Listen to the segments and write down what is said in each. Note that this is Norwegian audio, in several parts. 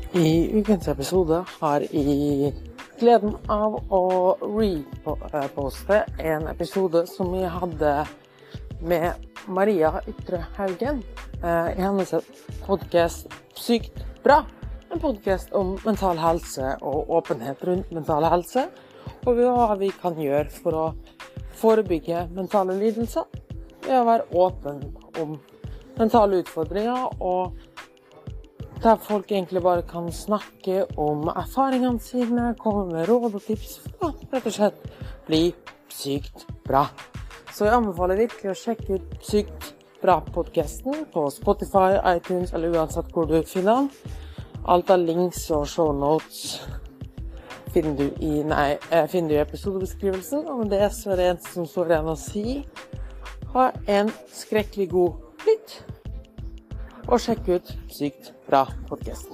I ukens episode har jeg gleden av å reposte en episode som jeg hadde med Maria Ytre Haugen i hennes podcast Sykt bra, en podcast om mental helse og åpenhet rundt mental helse, og hva vi kan gjøre for å forebygge mentale lidelser ved å være åpen om mentale utfordringer, og der folk egentlig bare kan snakke om erfaringene sine, komme med råd og tips for å rett og slett bli sykt bra. Så jeg anbefaler virkelig å sjekke ut Sykt bra-podcasten på Spotify, iTunes eller uansett hvor du finner den. Alt av links og show notes finner du i episodebeskrivelsen. Og med det så er det eneste som står igjen å si: ha en skrekkelig god lytt, og sjekk ut Sykt bra-podcasten.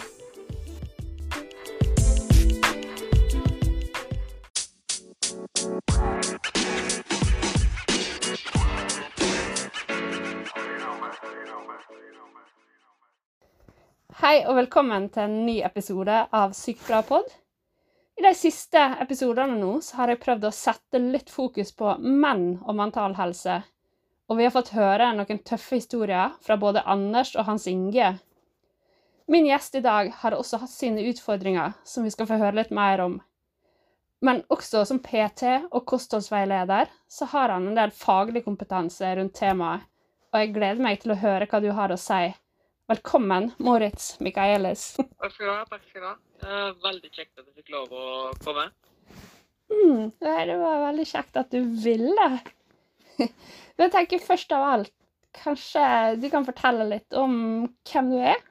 Hei og velkommen til en ny episode av Sykt bra podd. I de siste episodene nå så har jeg prøvd å sette litt fokus på menn og mental helse. Og vi har fått høre noen tøffe historier fra både Anders og Hans Inge. Min gjest i dag har også hatt sine utfordringer, som vi skal få høre litt mer om. Men også som PT og kostholdsveileder, så har han en del faglig kompetanse rundt temaet, og jeg gleder meg til å høre hva du har å si. Velkommen, Moritz Michaelis. Takk skal du ha. Veldig kjekt at du fikk lov å komme. Det var veldig kjekt at du ville. Jeg tenker først av alt, kanskje du kan fortelle litt om hvem du er?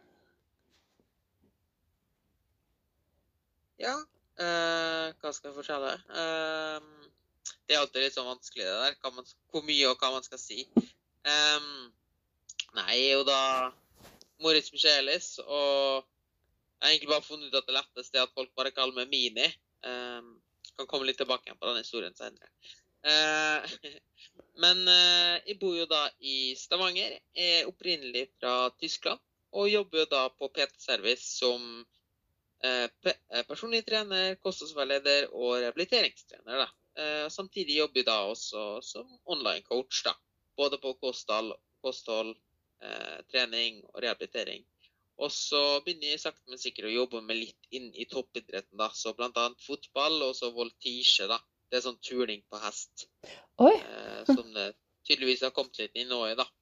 Ja, hva skal jeg fortelle? Det er alltid litt sånn vanskelig det der, hvor mye og hva man skal si. Nei, jo da Moritz Michaelis, og jeg har egentlig bare funnet ut at det letteste er at folk bare kaller meg Mini. Kan komme litt tilbake igjen på den historien senere. Men jeg bor jo da i Stavanger, er opprinnelig fra Tyskland, og jobber jo da på PT-service som personlig trener, kostholdsveileder og rehabiliteringstrener da. Samtidig jobber jeg da også som online coach da, både på kosthold, trening og rehabilitering. Og så begynner jeg sakte men sikkert å jobbe med litt inn i toppidretten da, så blant annet fotball og så voltige da. Det er sånn turning på hest. Oi! Som det tydeligvis har kommet litt inn nå i da.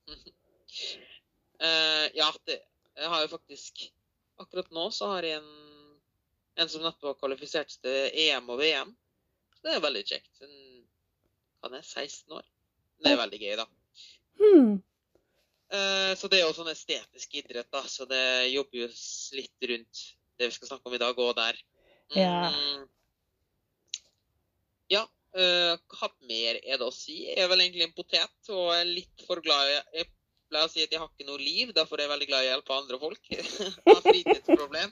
Ja, jeg har jo faktisk, akkurat nå så har jeg en som nettopp har kvalifisert til EM og VM. Så det er veldig kjekt. Han er 16 år. Det er veldig gøy da. Så det er jo sånn estetisk idrett da, så det jobber jo litt rundt det vi skal snakke om i dag og der. Ja, hva mer er det å si? Jeg er vel egentlig en potet, og er litt for glad jeg pleier å si at jeg har ikke noe liv, derfor er jeg veldig glad i å hjelpe andre folk. Jeg har fritidsproblem.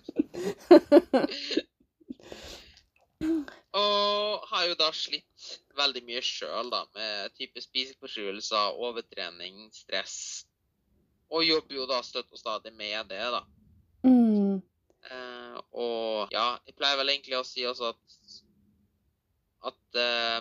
Og har jo da slitt veldig mye selv da, med type spiseforstyrrelser, overtrening, stress, og jobber jo da støtt og stadig med det da. Og ja, jeg pleier vel egentlig å si også at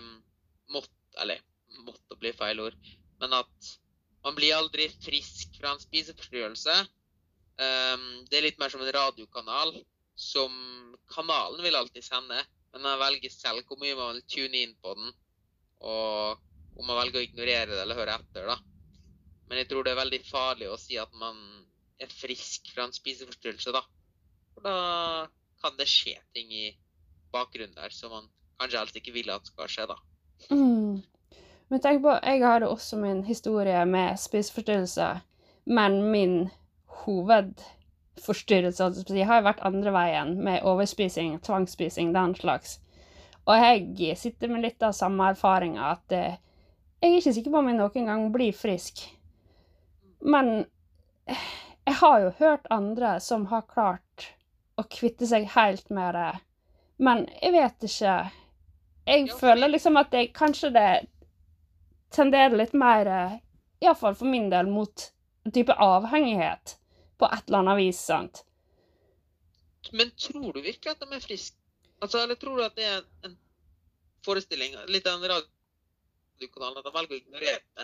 måtte bli feil ord, men at man blir aldri frisk fra en spiseforstyrrelse. Det er litt mer som en radiokanal, som kanalen vil alltid sende, men man velger selv hvor mye man vil tune inn på den, og om man velger å ignorere det eller høre etter da. Men jeg tror det er veldig farlig å si at man er frisk fra en spiseforstyrrelse da. For da kan det skje ting i bakgrunnen der, som man kanskje helst ikke vil at skal skje da. Men tenk på, jeg har jo også min historie med spiseforstyrrelse, men min hovedforstyrrelse, jeg har jo vært andre veien med overspising, tvangsspising, den slags. Og jeg sitter med litt av samme erfaringen at jeg er ikke sikker på om jeg noen gang blir frisk. Men jeg har jo hørt andre som har klart å kvitte seg helt med det, men jeg vet ikke. Jeg føler liksom at kanskje det tenderer litt mer, i hvert fall for min del, mot en type avhengighet på et eller annet vis, sant? Men tror du virkelig at de er friske? Altså, eller tror du at det er en forestilling, litt av en radiokanal, at de velger å ignorere det?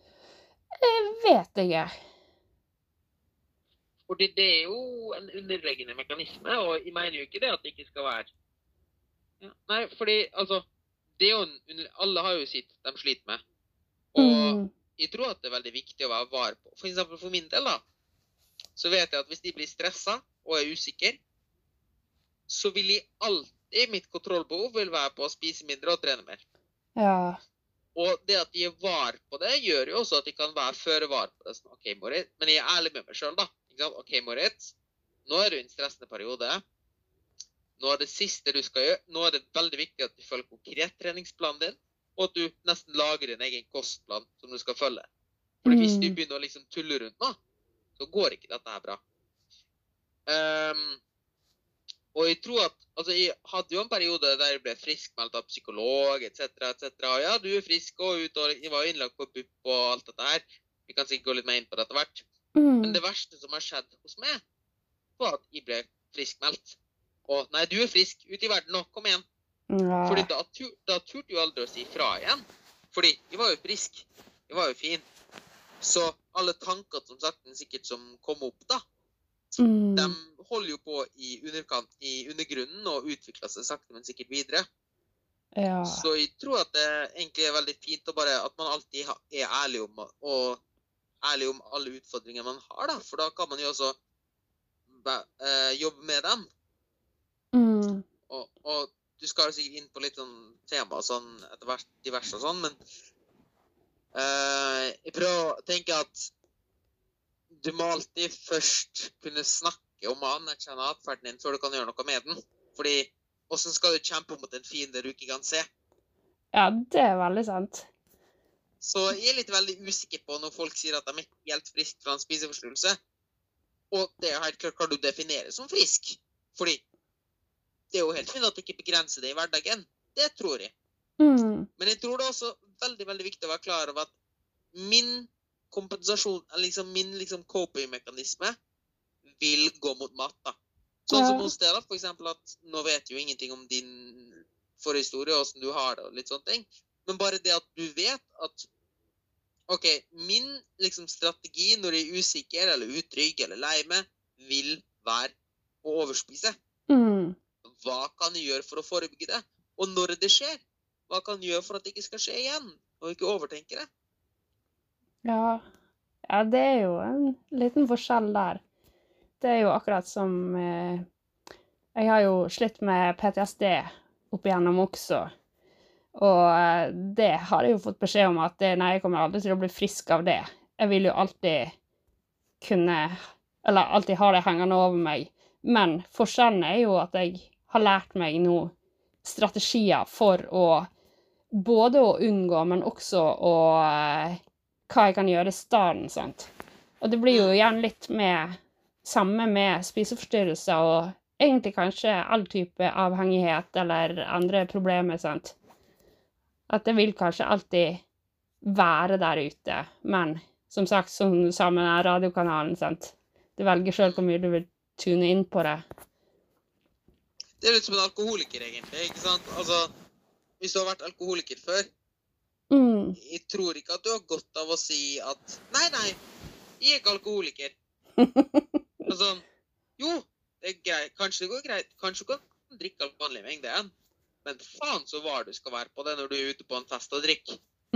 Vet jeg. Fordi det er jo en underliggende mekanisme, og jeg mener jo ikke det at det ikke skal være. Ja, nei, fordi, altså, det er jo alle har jo sitt de sliter med. Og jeg tror at det er veldig viktig å være var på. For eksempel for min del da, så vet jeg at hvis de blir stresset og er usikker, så vil jeg alltid, mitt kontrollbehov vil være på å spise mindre og trene mer. Ja. Og det at de er var på det, gjør jo også at de kan være føre var på det. Sånn, ok, Moritz, men jeg er ærlig med meg selv da. Ikke sant? Ok, Moritz, nå er du i en stressende periode. Nå er det siste du skal gjøre. Nå er det veldig viktig at du følger konkret treningsplanen din, og at du nesten lager din egen kostplan som du skal følge. For hvis du begynner å liksom tulle rundt nå, så går ikke dette her bra. Og jeg tror at, altså jeg hadde jo en periode der jeg ble friskmeldt av psykolog, etc. Ja, du er frisk og ut, og jeg var innlagt på BUP og alt dette her. Vi kan sikkert gå litt mer inn på dette hvert. Men det verste som har skjedd hos meg, var at jeg ble friskmeldt. Og nei, du er frisk, ut i verden nå, kom igjen. Ja. Fordi da turte jeg aldri å si fra igjen. Fordi jeg var jo frisk, jeg var jo fin. Så alle tanker som sagt, sikkert som kom opp da, de holder jo på i undergrunnen og utvikler seg sakte, men sikkert videre. Ja. Så jeg tror at det egentlig er veldig fint å bare, at man alltid er ærlig om, og ærlig om alle utfordringer man har da, for da kan man jo også jobbe med dem. Og du skal sikkert inn på litt sånn tema sånn, etter hvert diverse og sånn, men jeg prøver å tenke at du må alltid først kunne snakke om å anerkjenne atferden din før du kan gjøre noe med den. Fordi, hvordan skal du kjempe mot en fiende du ikke kan se? Ja, det er veldig sant. Så jeg er litt veldig usikker på når folk sier at de er helt frisk fra en spiseforstyrrelse. Og det er helt klart hva du definerer som frisk. Fordi det er jo helt fint at du ikke begrenser det i hverdagen. Det tror jeg. Men jeg tror det er også veldig, veldig viktig å være klar over at min kompensasjon, liksom min coping-mekanisme vil gå mot mat da. Sånn som hos deg da, for eksempel at nå vet jo ingenting om din forhistorie og hvordan du har det og litt sånne ting. Men bare det at du vet at ok, min strategi når jeg er usikker eller utrygg eller lei meg vil være å overspise. Hva kan jeg gjøre for å forebygge det? Og når det skjer, hva kan jeg gjøre for at det ikke skal skje igjen? Og ikke overtenke det? Ja, det er jo en liten forskjell der. Det er jo akkurat som jeg har jo slitt med PTSD opp igjennom også. Og det har jeg jo fått beskjed om at nei, jeg kommer aldri til å bli frisk av det. Jeg vil jo alltid kunne, eller alltid ha det hengende over meg. Men forskjellen er jo at jeg har lært meg noen strategier for å både å unngå, men også å hva jeg kan gjøre i stedet, sant? Og det blir jo igjen litt med samme med spiseforstyrrelser og egentlig kanskje all type avhengighet eller andre problemer, sant? At det vil kanskje alltid være der ute, men som sagt, som du sa med den radiokanalen, sant? Du velger selv hvor mye du vil tune inn på det. Det er litt som en alkoholiker egentlig, ikke sant? Altså, hvis du har vært alkoholiker før, jeg tror ikke at du har godt av å si at nei, jeg er ikke alkoholiker. Altså, jo, det er greit, kanskje det går greit, kanskje du kan drikke vanlig mengde igjen, men faen så var du skal være på det når du er ute på en fest og drikker.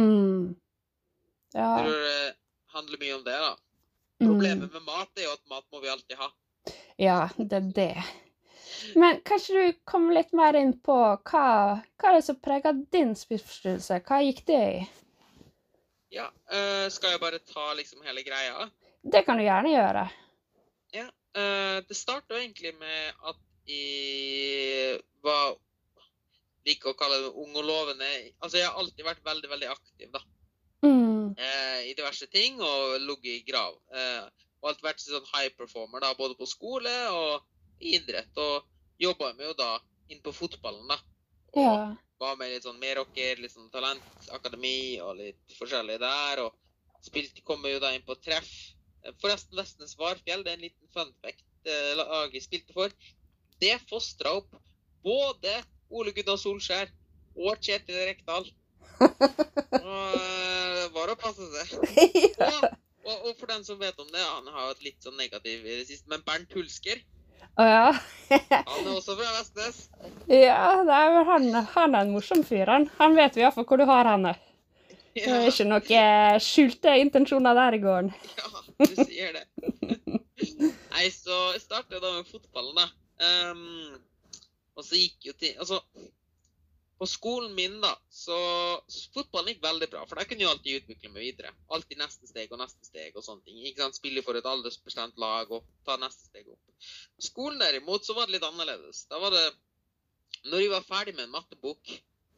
Ja. Jeg tror det handler mye om det da. Problemet med mat er jo at mat må vi alltid ha. Ja, det er det. Men kanskje du kommer litt mer inn på hva er det som preger din spiseforstyrrelse? Hva gikk det i? Ja, skal jeg bare ta liksom hele greia? Det kan du gjerne gjøre. Ja, det startet jo egentlig med at jeg var, liker å kalle det ung og lovende. Altså jeg har alltid vært veldig, veldig aktiv da. I diverse ting og ligget i grav. Og alltid vært sånn high performer da, både på skole og i idrett, og jobbet med jo da inn på fotballen da. Og var med litt sånn merrocker, litt sånn talentakademi og litt forskjellig der, og kom jo da inn på treff. Forresten, Vestnes Varfjell, det er en liten fun fact laget spilte for. det fostret opp både Ole Gunnar Solskjær og Kjetil Rekdal. Og det var å passe seg. Og for den som vet om det, han har et litt sånn negativ i det siste, men Bernt Hulsker, Ja. han også fra Vestnes. Ja, han er en morsom fyr, han. Han vet vi i hvert fall hvor du har henne. Det Ja, ikke noe skjulte intensjoner der i gården. ja, du sier det. Nei, så jeg startet da med fotballen da. Og så gikk jo til, altså, på skolen min da, så fotballen gikk veldig bra, for der kunne jeg alltid utvikle meg videre. Alltid neste steg og sånne ting. Ikke sant? Spille for et aldersbestemt lag og ta neste steg opp. Skolen derimot, så var det litt annerledes. Da var det, når jeg var ferdig med en mattebok,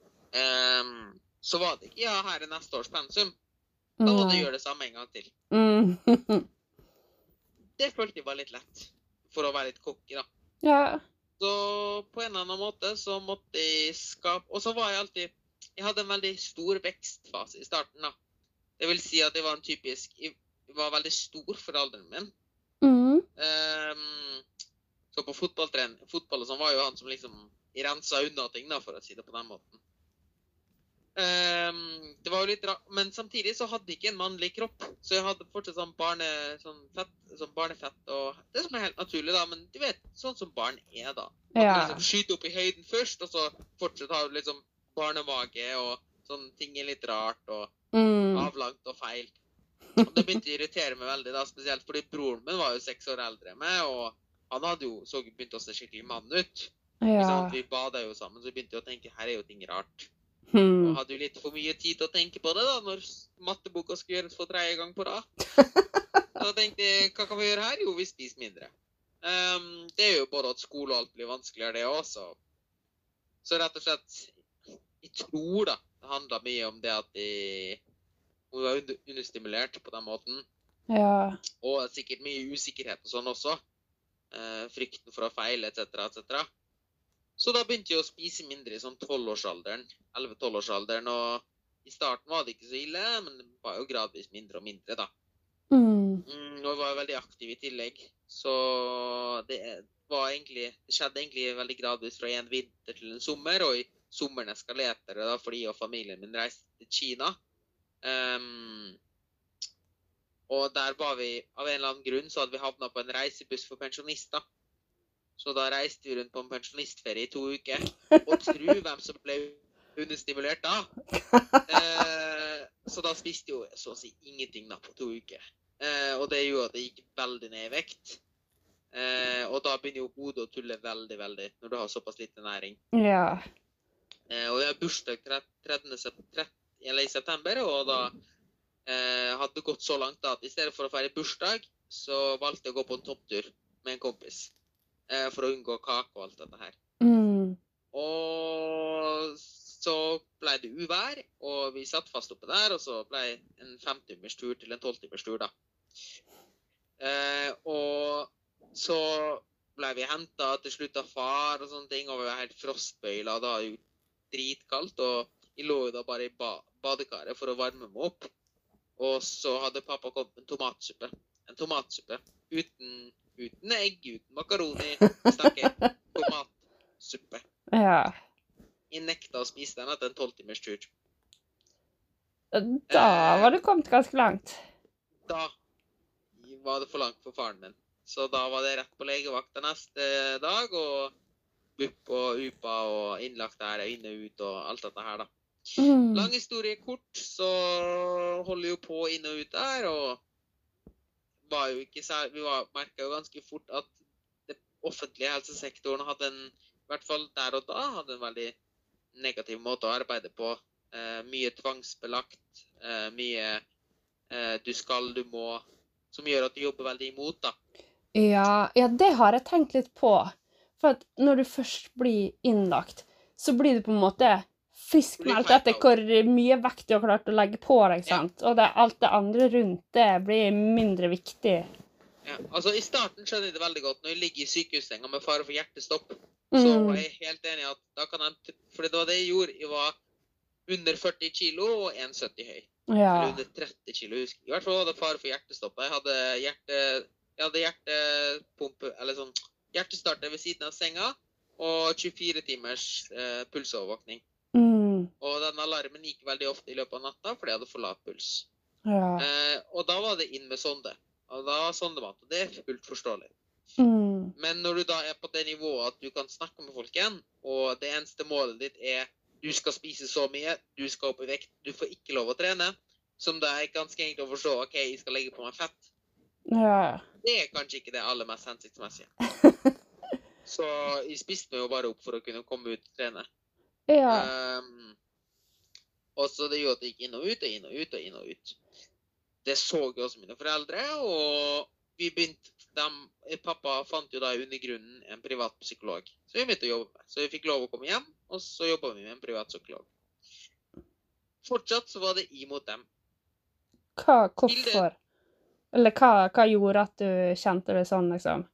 så var det ikke, ja, her er neste års pensum. Da måtte jeg gjøre det samme en gang til. Det følte jeg var litt lett, for å være litt cocky da. Ja. Så på en eller annen måte så måtte jeg skape, og så var jeg alltid, jeg hadde en veldig stor vekstfase i starten da. Det vil si at jeg var jeg var veldig stor for alderen min. Så på fotball og sånn var jo han som liksom renset unna ting da, for å si det på den måten. Det var jo litt rart, men samtidig så hadde jeg ikke en mannlig kropp, så jeg hadde fortsatt sånn barnefett, og det som er helt naturlig da, men du vet, sånn som barn er da. At man liksom skyter opp i høyden først, og så fortsatt har du liksom barnemage, og sånne ting er litt rart, og avlangt og feil. Og det begynte å irritere meg veldig da, spesielt fordi broren min var jo 6 år eldre enn meg, og han hadde jo begynt å se skikkelig mann ut. Vi badet jo sammen, så jeg begynte å tenke, her er jo ting rart. Og hadde jo litt for mye tid til å tenke på det da, når matteboka skulle gjøres for 3. gang på rad. Så tenkte jeg, hva kan vi gjøre her? Jo, vi spiser mindre. Det er jo både at skole og alt blir vanskeligere det også. Så rett og slett, jeg tror da, det handlet mye om det at hun var understimulert på den måten. Ja. Og sikkert mye usikkerhet og sånn også. Frykten for å feile, etc. Så da begynte jeg å spise mindre i sånn 11-12-årsalderen, og i starten var det ikke så ille, men det var jo gradvis mindre og mindre da. Og jeg var veldig aktiv i tillegg, så det skjedde egentlig veldig gradvis fra en vinter til en sommer, og i sommeren eskalerte det da, fordi jeg og familien min reiste til Kina. Og der var vi, av en eller annen grunn, så hadde vi havnet på en reisebuss for pensjonister. Så da reiste vi rundt på en pensjonistferie i 2 uker, og tro hvem som ble understimulert da. Så da spiste jo så å si ingenting da på 2 uker. Og det gjorde at det gikk veldig ned i vekt. Og da begynner jo hodet å tulle veldig, veldig, når du har såpass lite næring. Ja. Og jeg har bursdag 30. i september, og da hadde det gått så langt da, at i stedet for å feire bursdag, så valgte jeg å gå på en topptur med en kompis. For å unngå kake og alt dette her. Og så ble det uvær, og vi satt fast oppe der, og så ble en 5-timers tur til en 12-timers tur da. Og så ble vi hentet til slutt av far og sånne ting, og vi var helt frostbøyla, og da var det jo dritkaldt, og jeg lå jo da bare i badekaret for å varme meg opp. Og så hadde pappa kommet med en tomatsuppe, uten egg, uten makaroni, snakker tomatsuppe. Ja. Jeg nekta å spise den etter en 12-timers tur. Da var det kommet ganske langt. Da var det for langt for faren min. Så da var det rett på legevakta neste dag, og bupp og upa og innlagt der, inne og ut og alt dette her da. Lang historie kort, så holder jo på inne og ut der, og vi merket jo ganske fort at det offentlige helsesektoren hadde i hvert fall der og da, hadde en veldig negativ måte å arbeide på. Mye tvangsbelagt, mye du skal, du må, som gjør at du jobber veldig imot da. Ja, det har jeg tenkt litt på. For at når du først blir innlagt, så blir du på en måte friskmeldt etter hvor mye vekt du har klart å legge på deg, sant? Og alt det andre rundt det blir mindre viktig. Ja, altså i starten skjønner jeg det veldig godt. Når jeg ligger i sykehussenga med fare for hjertestopp, så var jeg helt enig at da kan jeg, for det var det jeg gjorde. Jeg var under 40 kilo og 1,70 høy. Eller under 30 kilo, husker jeg. I hvert fall var det fare for hjertestopp. Jeg hadde hjertepumpe, eller sånn hjertestarter ved siden av senga, og 24 timers pulsovervåkning. Og den alarmen gikk veldig ofte i løpet av natta, fordi jeg hadde for lav puls. Ja. Og da var det inn med sonde. Og da var sondemat, og det er fullt forståelig. Men når du da er på det nivået at du kan snakke med folk igjen, og det eneste målet ditt er du skal spise så mye, du skal opp i vekt, du får ikke lov å trene, som det er ganske enkelt å forstå, ok, jeg skal legge på meg fett. Ja. Det er kanskje ikke det aller mest hensiktsmessige. Så jeg spiste meg jo bare opp for å kunne komme ut og trene. Ja. Og så det gjorde at jeg gikk inn og ut, og inn og ut, og inn og ut. Det så jo også mine foreldre, og vi begynte, pappa fant jo da i undergrunnen en privat psykolog, så vi begynte å jobbe med. Så vi fikk lov å komme hjem, og så jobbet vi med en privat psykolog. Fortsatt så var det imot dem. Hvorfor? Eller hva gjorde at du kjente det sånn, liksom?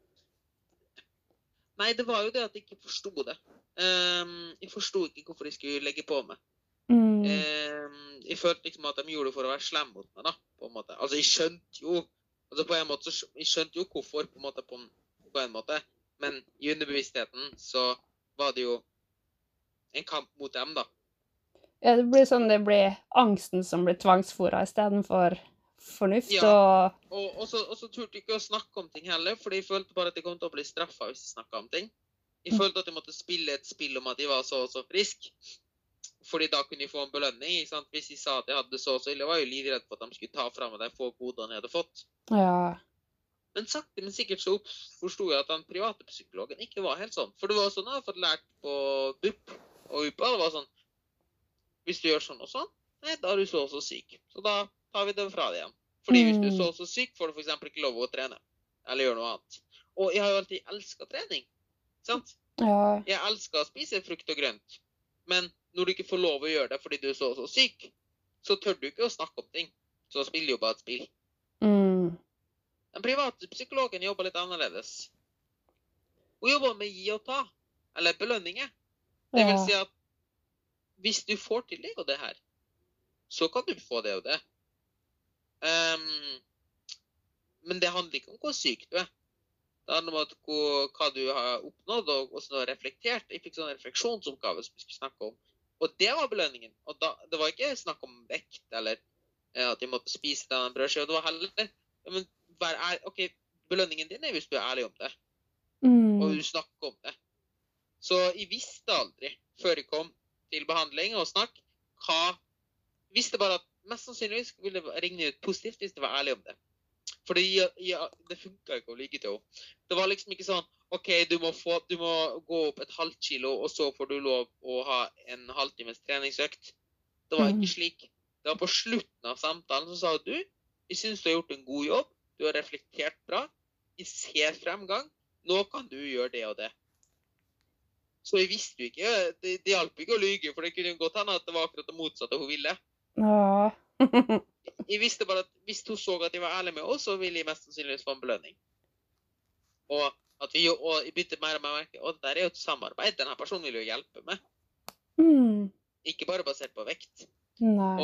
Nei, det var jo det at jeg ikke forstod det. Jeg forstod ikke hvorfor jeg skulle legge på meg. Jeg følte liksom at de gjorde det for å være slem mot meg, da, på en måte. Altså, jeg skjønte jo, jeg skjønte jo hvorfor, på en måte, men i underbevisstheten så var det jo en kamp mot dem, da. Ja, det blir sånn, det blir angsten som blir tvangsfôret i stedet for fornuft, ja. Og så turte jeg ikke å snakke om ting heller, fordi jeg følte bare at jeg kom til å bli straffet hvis jeg snakket om ting. Jeg følte at jeg måtte spille et spill om at jeg var så og så frisk, fordi da kunne jeg få en belønning, ikke sant? Hvis jeg sa at jeg hadde så ille, var jeg jo livredd for at de skulle ta frem de få godene jeg hadde fått. Ja. Men sakte, men sikkert så forstod jeg at den private psykologen ikke var helt sånn. For det var sånn jeg hadde fått lært på BUP, og UPA, det var sånn, hvis du gjør sånn og sånn, nei, da er du så og så syk. Så da tar vi det fra deg igjen. Fordi hvis du er så og så syk, får du for eksempel ikke lov å trene, eller gjøre noe annet. Og jeg har jo alltid elsket trening, sant? Ja. Jeg elsker å spise frukt og grønt, men når du ikke får lov å gjøre det fordi du er så og så syk, så tør du ikke å snakke om ting. Så spiller jo bare et spill. Den private psykologen jobber litt annerledes. Hun jobber med gi og ta, eller belønninger. Det vil si at hvis du får til det og det her, så kan du få det og det. Men det handler ikke om hvor syk du er. Det handler om hva du har oppnådd og hvordan du har reflektert. Jeg fikk sånn refleksjonsoppgave som vi skulle snakke om. Og det var belønningen. Og det var ikke snakk om vekt, eller at de måtte spise denne brødskiva. Det var heller, men ok, belønningen din er hvis du er ærlig om det. Og du snakker om det. Så jeg visste aldri, før jeg kom til behandling og snakk, jeg visste bare at mest sannsynligvis ville det ringe ut positivt hvis det var ærlig om det. Fordi det funket ikke å ligge til henne. Det var liksom ikke sånn, ok, du må gå opp et halvt kilo, og så får du lov å ha en halvtimes treningsøkt. Det var ikke slik. Det var på slutten av samtalen så sa du, jeg synes du har gjort en god jobb, du har reflektert bra, jeg ser fremgang, nå kan du gjøre det og det. Så jeg visste jo ikke, det hjalp ikke å lyge, for det kunne jo godt hende at det var akkurat det motsatte hun ville. Ja. Jeg visste bare at hvis hun så at jeg var ærlig med oss, så ville jeg mest sannsynligvis få en belønning. Og jeg begynte mer og mer å merke, og det er jo et samarbeid, denne personen vil jo hjelpe meg. Ikke bare basert på vekt. Nei.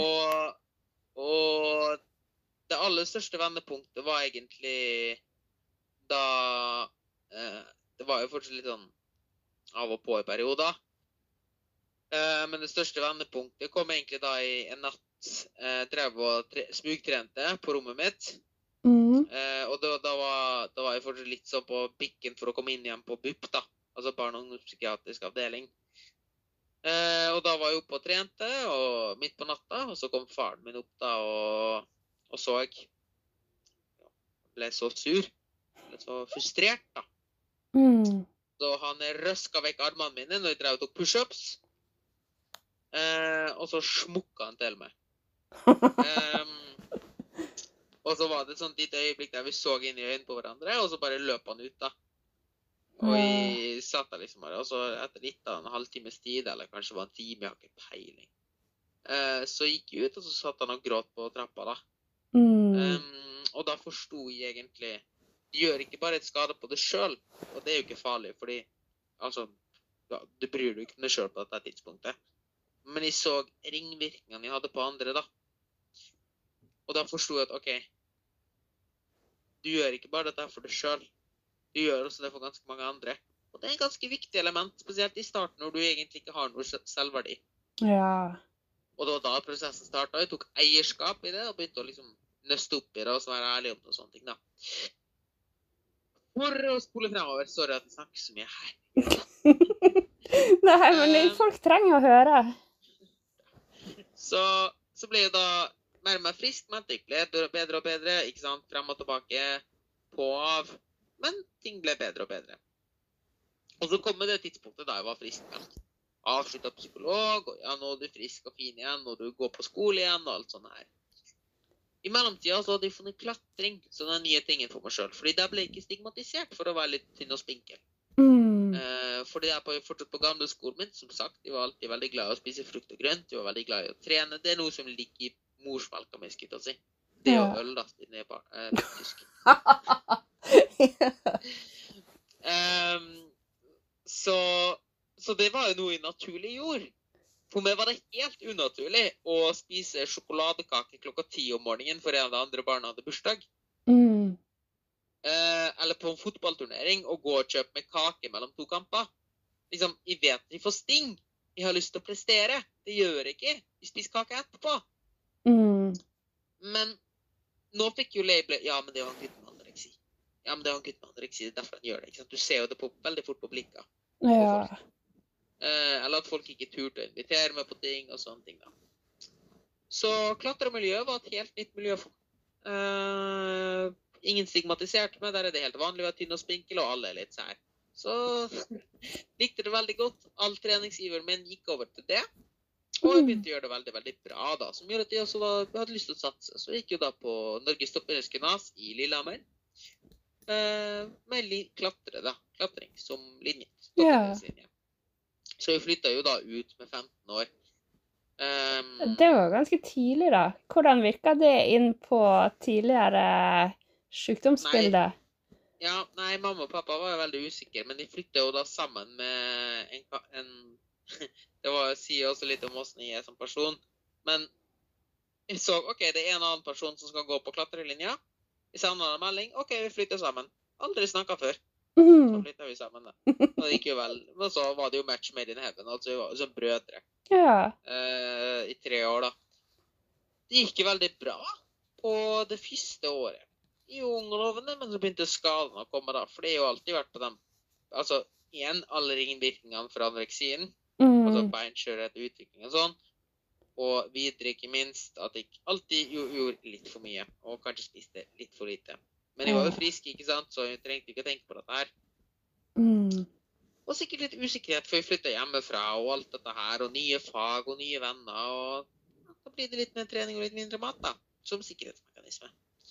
Og det aller største vendepunktet var egentlig da, det var jo fortsatt litt sånn av og på i perioder. Men det største vendepunktet kom egentlig da i en natt, drev og smugtrente på rommet mitt. Og da var jeg fortsatt litt sånn på pikken for å komme inn igjen på BUP da, altså barne- og ungdomspsykiatrisk avdeling. Og da var jeg oppe og trente, og midt på natta, og så kom faren min opp da, og så jeg ble så sur, ble så frustrert da. Så han røsket vekk armene mine når jeg drev og tok push-ups, og så smukket han til meg. Og så var det et sånt lite øyeblikk der vi så inn i øynene på hverandre, og så bare løp han ut da. Og jeg satt der liksom bare, og så etter litt av en halvtimes tid, eller kanskje det var en time, jeg har ikke peiling. Så gikk jeg ut, og så satt han og gråt på trappa da. Og da forstod jeg egentlig, du gjør ikke bare et skade på det selv, og det er jo ikke farlig, fordi, altså, du bryr deg ikke om det selv på dette tidspunktet. Men jeg så ringvirkningene jeg hadde på andre da. Og da forstod jeg at, ok, du gjør ikke bare dette for deg selv, Du gjør også det for ganske mange andre. Og det er en ganske viktig element, spesielt i starten når du egentlig ikke har noe selvverdi. Ja. Og det var da prosessen startet. Jeg tok eierskap i det, og begynte å liksom nøste opp i det, og så være ærlig om det og sånne ting da. For å spole fremover, sorry at jeg snakker så mye her. Nei, men folk trenger å høre. Så ble jeg da mer og mer frisk, men det ble bedre og bedre, ikke sant? Frem og tilbake, på og av. Men ting ble bedre og bedre. Og så kom det tidspunktet da jeg var frisk. Avsluttet psykolog, og ja, nå er du frisk og fin igjen, og du går på skole igjen, og alt sånt her. I mellomtiden så hadde jeg funnet klatring, så det er nye ting for meg selv. Fordi der ble jeg ikke stigmatisert for å være litt tynn og spinkel. Fordi jeg er fortsatt på gamle skolen min, som sagt, jeg var alltid veldig glad i å spise frukt og grønt, jeg var veldig glad i å trene. Det er noe som ligger i morsmelka mi, skal jeg si. Det er jo øl, da, siden jeg er tysk. Så det var jo noe jeg naturlig gjorde. For meg var det helt unaturlig å spise sjokoladekake klokka 10 om morgenen for en av de andre barna hadde bursdag. Eller på en fotballturnering og gå og kjøpe med kake mellom 2 kamper. Liksom, jeg vet jeg får sting. Jeg har lyst til å prestere. Det gjør jeg ikke. Jeg spiser kake etterpå. Men nå fikk jo label, ja, men det var en gutt med anoreksi. Ja, men det var en gutt med anoreksi, det er derfor han gjør det. Ikke sant? Du ser jo det veldig fort på blikket. Ja. Eller at folk ikke turte å invitere meg på ting og sånne ting da. Så klatremiljøet var et helt nytt miljø for meg. Ingen stigmatiserte meg, der er det helt vanlig å være tynn og spinkel, og alle er litt sær. Så likte det veldig godt. All treningsgiveren min gikk over til det, og jeg begynte å gjøre det veldig, veldig bra da, som gjorde at jeg også hadde lyst til å satse. Så jeg gikk jo da på Norges toppidrettsgymnas i Lillehammer, med klatring som linje, toppidrettslinje. Så jeg flyttet jo da ut med 15 år. Det var ganske tidlig da. Hvordan virket det inn på tidligere sykdomsbilde? Nei, mamma og pappa var jo veldig usikre, men de flyttet jo da sammen med en det sier også litt om hvordan jeg er som person. Men jeg så, ok, det er en annen person som skal gå på klatrelinja. Jeg sender en melding, ok, vi flytter sammen. Aldri snakket før. Så flyttet vi sammen da. Og det gikk jo vel, men så var det jo match made in heaven, altså vi var jo som brødre. I 3 år da. Det gikk jo veldig bra på det første året. I unglovene, men så begynte skadene å komme da, for det har jo alltid vært på dem. Altså, igjen, alle ringvirkningene fra anoreksien, altså beinskjørhet, utvikling og sånn. Og videre ikke minst at jeg alltid gjorde litt for mye, og kanskje spiste litt for lite. Men jeg var jo frisk, ikke sant, så jeg trengte ikke å tenke på dette her. Og sikkert litt usikkerhet, for jeg flyttet hjemmefra, og alt dette her, og nye fag, og nye venner, og da blir det litt mer trening og litt mindre mat da, som sikkerhetsmekanisme.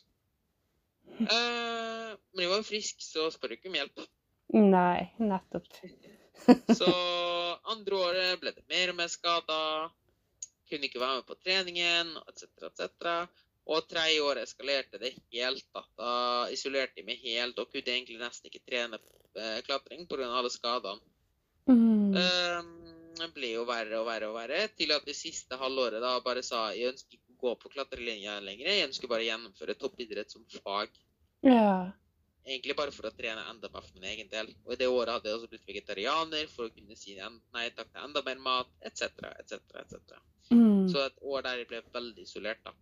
Men jeg var jo frisk, så spør jeg ikke om hjelp. Nei, nettopp. Så andre året ble det mer og mer skadet, kunne ikke være med på treningen, etc. Og 3. året eskalerte det helt, da isolerte jeg meg helt, og kunne egentlig nesten ikke trene klatring på grunn av alle skadene. Det ble jo verre og verre og verre, til at det siste halvåret da bare sa, jeg ønsker ikke å gå på klatrelinja lenger, jeg ønsker bare å gjennomføre toppidrett som fag. Egentlig bare for å trene enda mer for min egen del. Og i det året hadde jeg også blitt vegetarianer, for å kunne si nei takk til enda mer mat, etc. Så et år der jeg ble veldig isolert da.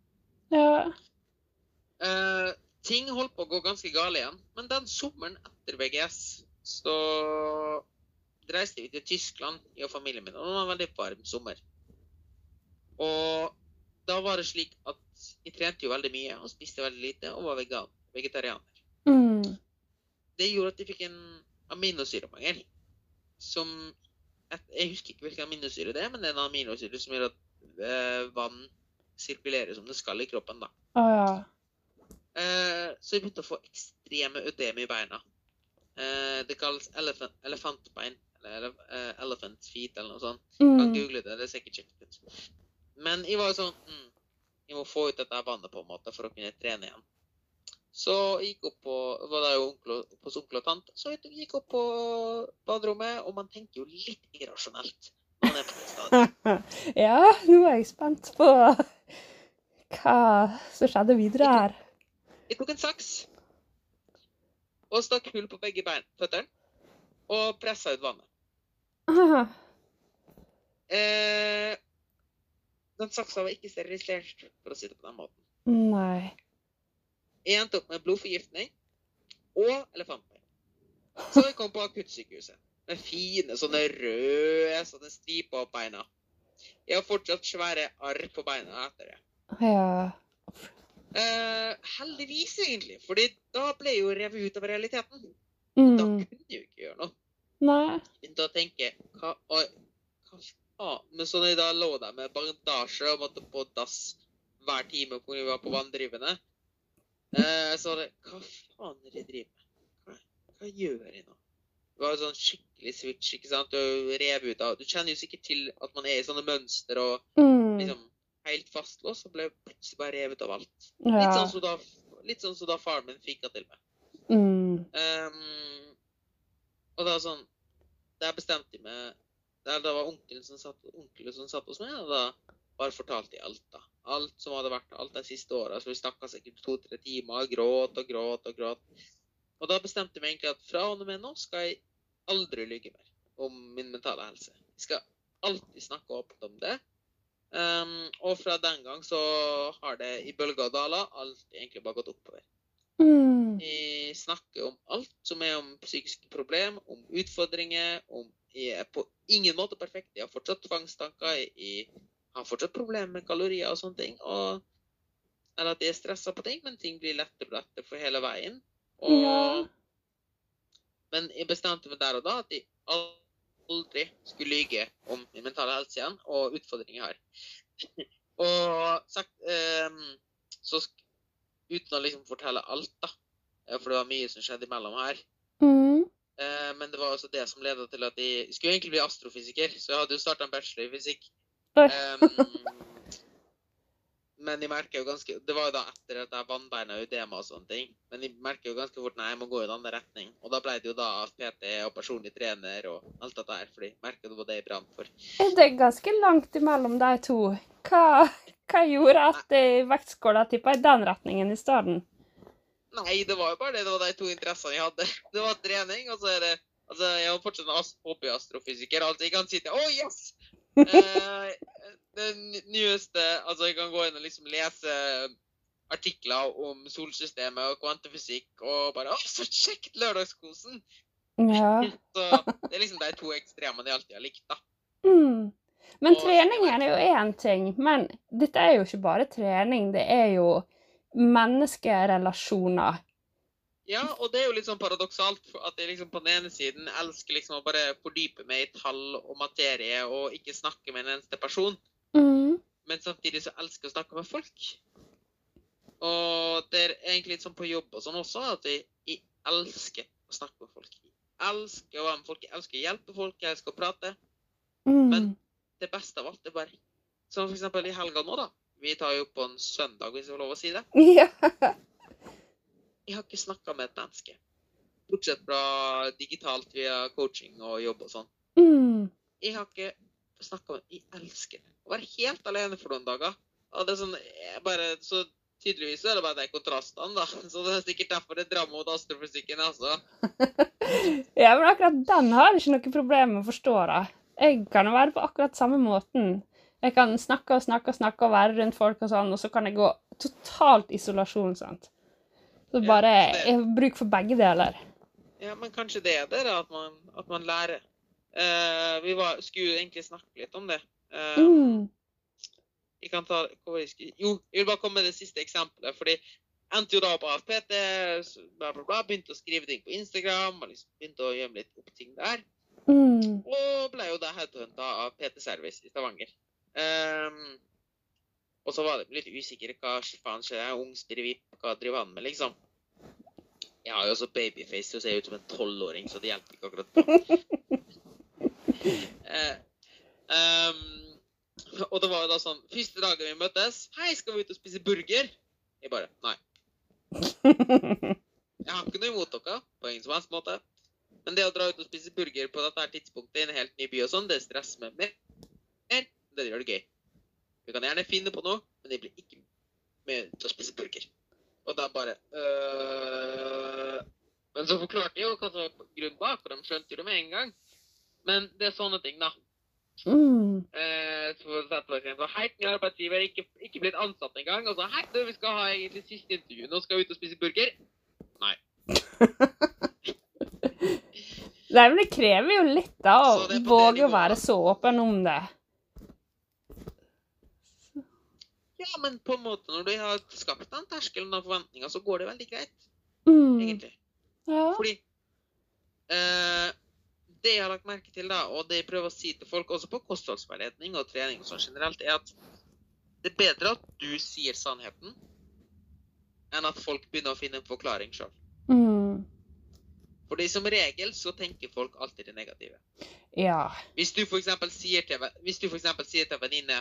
Ting holdt på å gå ganske gale igjen, men den sommeren etter VGS så reiste vi til Tyskland i og familien min, og det var en veldig varm sommer. Og da var det slik at jeg trente jo veldig mye og spiste veldig lite og var vegetarianer. Det gjorde at jeg fikk en aminosyremangel som, jeg husker ikke hvilken aminosyre det er, men det er en aminosyre som gjør at vann sirkulerer som det skal i kroppen da. Så jeg begynte å få ekstreme ødem i beina. Det kalles elefantbein, eller elephant feet, eller noe sånt. Kan google det, det er sikkert kjekt ut. Men jeg var jo sånn, jeg må få ut dette vannet på en måte for å kunne trene igjen. Så jeg gikk opp på, var da jo hos onkel og tante, så jeg gikk opp på baderommet, og man tenker jo litt irrasjonelt når man er på det stedet. Ja, nå er jeg spent på hva som skjedde videre her. Jeg tok en saks, og stakk hull på begge føtterne, og presset ut vannet. Aha. Den saksa var ikke sterilisert, for å si det på den måten. Nei. Jeg endte opp med blodforgiftning og elefantbein. Så jeg kom på akuttsykehuset, med fine, sånne røde, sånne striper på beina. Jeg har fortsatt svære arr på beina etter det. Ja. Heldigvis egentlig, fordi da ble jeg jo revet ut av realiteten. Da kunne jeg jo ikke gjøre noe. Nei. Begynte å tenke, hva faen? Men sånn jeg da lå der med bandasje og måtte på dass hver time hvor jeg var på vanndrivende. Så var det, hva faen er det jeg driver med? Hva gjør jeg nå? Det var jo sånn skikkelig switch, ikke sant? Du rev ut av, du kjenner jo sikkert til at man er i sånne mønster og liksom helt fastlåst, og ble plutselig bare revet av alt. Ja. Litt sånn som da faren min fikk det til meg. Og da sånn, der bestemte jeg meg, da var onkelen som satt hos meg, og da bare fortalte jeg alt da. Alt som hadde vært, alt de siste årene, så vi snakket sikkert 2-3 timer, gråt. Og da bestemte jeg meg egentlig at fra og med nå skal jeg aldri lyge mer om min mentale helse. Jeg skal alltid snakke åpent om det. Og fra den gang så har det i bølger og daler alltid egentlig bare gått oppover. Jeg snakker om alt som er om psykiske problemer, om utfordringer, om jeg er på ingen måte perfekt. Jeg har fortsatt tvangstanker, jeg har fortsatt problemer med kalorier og sånne ting, eller at jeg er stresset på ting, men ting blir lettere for hele veien. Men jeg bestemte meg der og da at jeg aldri skulle lyge om min mentale helse igjen, og utfordringer her. Og sagt, så uten å liksom fortelle alt da, for det var mye som skjedde imellom her. Men det var også det som ledet til at jeg skulle egentlig bli astrofysiker, så jeg hadde jo startet en bachelor i fysikk. Men jeg merket jo ganske, det var jo da etter at jeg vannbeina og ødema og sånne ting, men jeg merket jo ganske fort, nei, jeg må gå i en annen retning. Og da ble det jo da PT og personlig trener og alt dette her, fordi jeg merket det var det jeg brant for. Det er ganske langt imellom de to. Hva gjorde at vektskåla tippet i den retningen i stedet? Nei, det var jo bare det. Det var de to interessene jeg hadde. Det var trening, og så er det, altså jeg var fortsatt en hobby-astrofysiker, altså jeg kan si til, yes! Det nyeste, altså jeg kan gå inn og liksom lese artikler om solsystemet og kvantefysikk, og bare, så kjekt lørdagskosen! Ja. Så det er liksom de to ekstremene jeg alltid har likt da. Men treningen er jo en ting, men dette er jo ikke bare trening, det er jo menneskerelasjoner. Ja, og det er jo litt sånn paradoksalt, at jeg liksom på den ene siden elsker liksom å bare fordype meg i tall og materie, og ikke snakke med en eneste person. Men samtidig så elsker jeg å snakke med folk. Og det er egentlig litt sånn på jobb og sånn også, at jeg elsker å snakke med folk. Jeg elsker å være med folk, jeg elsker å hjelpe folk, jeg elsker å prate. Men det beste av alt er bare, som for eksempel i helga nå da, vi tar jo på en søndag, hvis jeg får lov å si det. Ja. Jeg har ikke snakket med et menneske. Bortsett fra digitalt via coaching og jobb og sånn. Jeg har ikke snakket med, jeg elsker det. Å være helt alene for noen dager. Og det er sånn, så tydeligvis så er det bare de kontrastene da. Så det er sikkert derfor det drar mot astrofysikken altså. Ja, men akkurat den har jeg ikke noe problem med å forstå da. Jeg kan jo være på akkurat samme måten. Jeg kan snakke og være rundt folk og sånn, og så kan jeg gå totalt isolasjon, sant? Så bare, jeg har bruk for begge deler. Ja, men kanskje det er det da, at man lærer. Vi skulle egentlig snakke litt om det. Jeg kan ta, jeg vil bare komme med det siste eksempelet, fordi jeg endte jo da på AFPT, begynte å skrive ting på Instagram, og liksom begynte å gjøre litt opp ting der. Og ble jo da headhuntet av PT-service i Stavanger. Og så var det litt usikker, hva faen skjer, jeg er ung spirrevipp, hva driver han med, liksom? Jeg har jo også babyface, og ser ut som en 12-åring, så det hjelper ikke akkurat på. Og det var jo da sånn, første dagen vi møttes, hei, skal vi ut og spise burger? Jeg bare, nei. Jeg har ikke noe imot dere, på ingen som helst måte. Men det å dra ut og spise burger på dette tidspunktet i en helt ny by og sånn, det stresser meg mer. Det gjør det gøy. Vi kan gjerne finne på noe, men det blir ikke med til å spise burger. Og da bare, Men så forklarte jeg jo hva som var grunn bak, og de skjønte jo det med en gang. Men det sånne ting, da. Så satt jeg så hei, min arbeidsgiver ikke blitt ansatt en gang, og så hei, vi skal ha egentlig siste intervju, nå skal vi ut og spise burger. Nei. Nei, men det krever jo litt da, å våge å være nivået. så åpen om det. Ja, men på en måte, når du har skapt den terskelen av forventninger, så går det veldig greit, egentlig. Ja. Fordi det jeg har lagt merke til da, og det jeg prøver å si til folk også på kostholdsveiledning og trening og sånn generelt, er at det er bedre at du sier sannheten enn at folk begynner å finne en forklaring selv. Fordi som regel så tenker folk alltid det negative. Ja. Hvis du for eksempel sier til en venninne,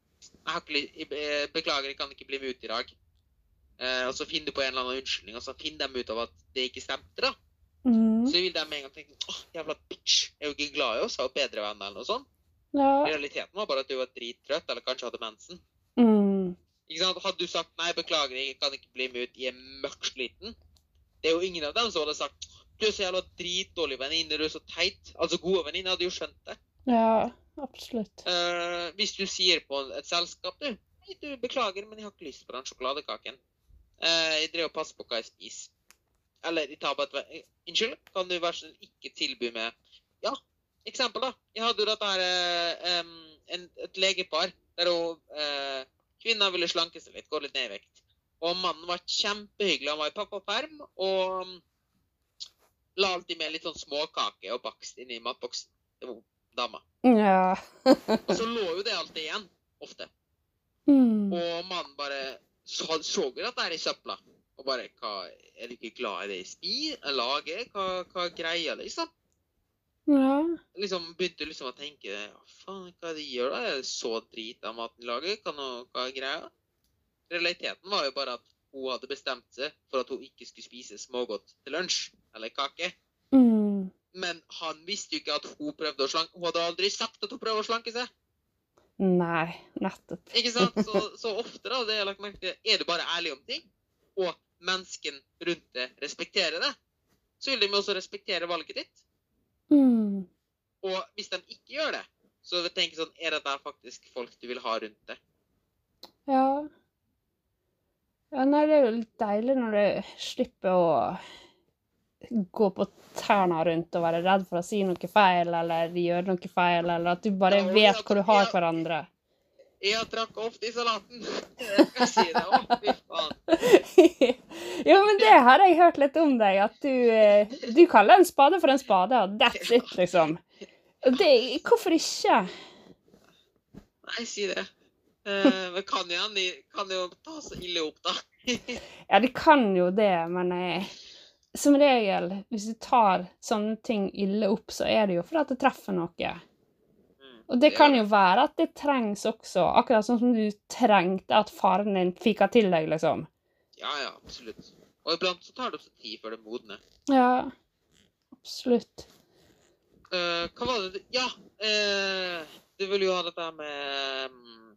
beklager, jeg kan ikke bli med ut i dag, og så finner du på en eller annen unnskyldning, og så finner de ut av at det ikke stemte da, så vil de med en gang tenke, jævla bitch, jeg er jo ikke glad i oss, har bedre venner eller noe sånt. Ja. Realiteten var bare at du var drittrøtt, eller kanskje hadde mensen. Ikke sant? Hadde du sagt, nei, beklager, jeg kan ikke bli med ut, jeg er mørksliten. Det er jo ingen av dem som hadde sagt, du er så jævla dritdårlig venninne, du er så teit. Altså gode venninner hadde jo skjønt det. Ja, absolutt. Hvis du sier på et selskap, du beklager, men jeg har ikke lyst på den sjokoladekaken. Jeg drev og passer på hva jeg spiser. Eller jeg tar bare unnskyld, kan du være sånn ikke tilby med, ja, eksempel da. Jeg hadde jo dette her, et legepar, der kvinner ville slanke seg litt, gå litt ned i vekt. Og mannen var kjempehyggelig, han var i pappaperm, og la alltid med litt sånn småkake og bakst inn i matboksen. Det var dama. Ja. Og så lå jo det alltid igjen, ofte. Og mannen bare så jo at det er i søpla. Og bare, er du ikke glad i det jeg lager? Hva greier liksom? Ja. Liksom begynte liksom å tenke, faen, hva de gjør da? Er det så drit av maten de lager? Hva greier? Realiteten var jo bare at hun hadde bestemt seg for at hun ikke skulle spise smågodt til lunsj, eller kake. Men han visste jo ikke at hun prøvde å slanke. Hun hadde aldri sagt at hun prøvde å slanke seg. Nei, nettopp. Ikke sant? Så ofte da, det jeg har lagt merke til, er du bare ærlig om ting, og mennesken rundt det respekterer det, så vil de også respektere valget ditt. Og hvis de ikke gjør det, så vil jeg tenke sånn, er det der faktisk folk du vil ha rundt det? Ja. Ja, nei, det er jo litt deilig når du slipper å gå på tærne rundt og være redd for å si noe feil, eller gjøre noe feil, eller at du bare vet hva du har hverandre. Jeg drakk ofte i salaten. Jeg skal si det, fy faen. Jo, men det har jeg hørt litt om deg, at du kaller en spade for en spade, og that's it, liksom. Hvorfor ikke? Nei, si det. Men kan jo ta så ille opp, da. Ja, det kan jo det, men som regel, hvis du tar sånne ting ille opp, så er det jo for at det treffer noe. Og det kan jo være at det trengs også, akkurat sånn som du trengte at faren din fikk til deg, liksom. Ja, absolutt. Og iblant så tar det også tid før det modner. Ja, absolutt. Hva var det? Ja, du vil jo ha dette med...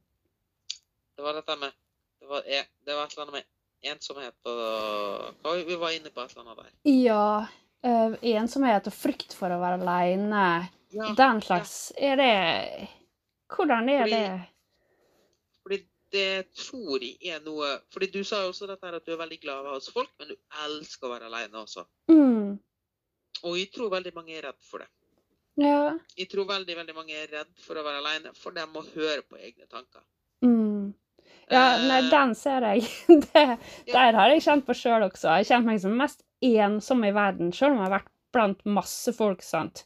Det var et eller annet med ensomhet, og vi var inne på et eller annet der. Ja, ensomhet og frykt for å være alene, den slags, er det... Hvordan er det? Fordi det tror jeg er noe... Fordi du sa jo også dette her at du er veldig glad av å være hos folk, men du elsker å være alene også. Og jeg tror veldig mange er redd for det. Ja. Jeg tror veldig, veldig mange er redd for å være alene, for de må høre på egne tanker. Ja, nei, den ser jeg. Der har jeg kjent på selv også. Jeg har kjent meg som mest ensom i verden, selv om jeg har vært blant masse folk, sant?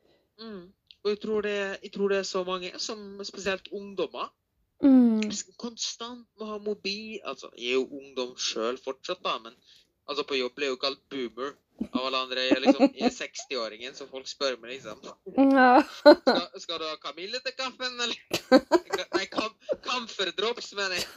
Og jeg tror det er så mange, som spesielt ungdommer, konstant må ha mobil. Altså, jeg er jo ungdom selv fortsatt da, men altså på jobb ble jeg jo kalt boomer av alle andre. Jeg er 60-åringen, så folk spør meg liksom, skal du ha kamille til kaffen, eller? Nei, kamferdrops, mener jeg.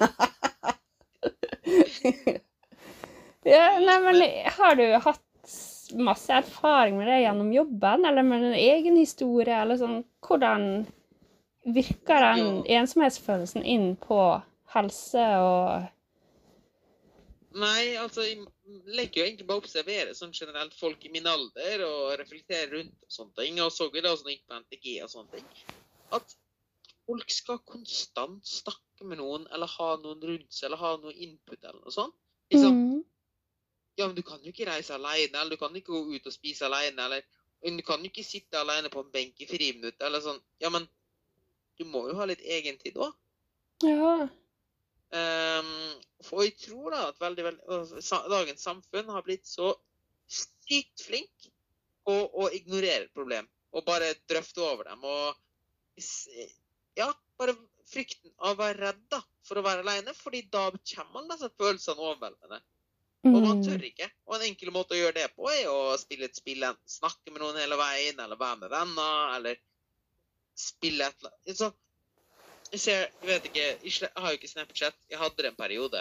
Ja, nei, men har du hatt masse erfaring med det gjennom jobben, eller med en egen historie, eller sånn, hvordan virker den ensomhetsfølelsen inn på helse og... Nei, altså, jeg legger jo egentlig bare å observere sånn generelt folk i min alder og reflektere rundt og sånne ting, og så da sånn ikke på NTG og sånne ting, at folk skal konstant snakke med noen, eller ha noen rundt seg, eller ha noe input eller noe sånt. Liksom, ja, men du kan jo ikke reise alene, eller du kan ikke gå ut og spise alene, eller du kan jo ikke sitte alene på en benk i 4 minutter, eller sånn. Ja, men du må jo ha litt egentid også. Ja. For jeg tror da at dagens samfunn har blitt så sykt flink på å ignorere et problem, og bare drøfte over dem, og ja, bare frykten av å være redd da, for å være alene, fordi da kommer man disse følelsene overveldende. Og man tør ikke. Og en enkel måte å gjøre det på er å spille et spill, snakke med noen hele veien, eller være med venner, eller spille et eller annet. Så, jeg vet ikke, jeg har jo ikke Snapchat, jeg hadde det en periode.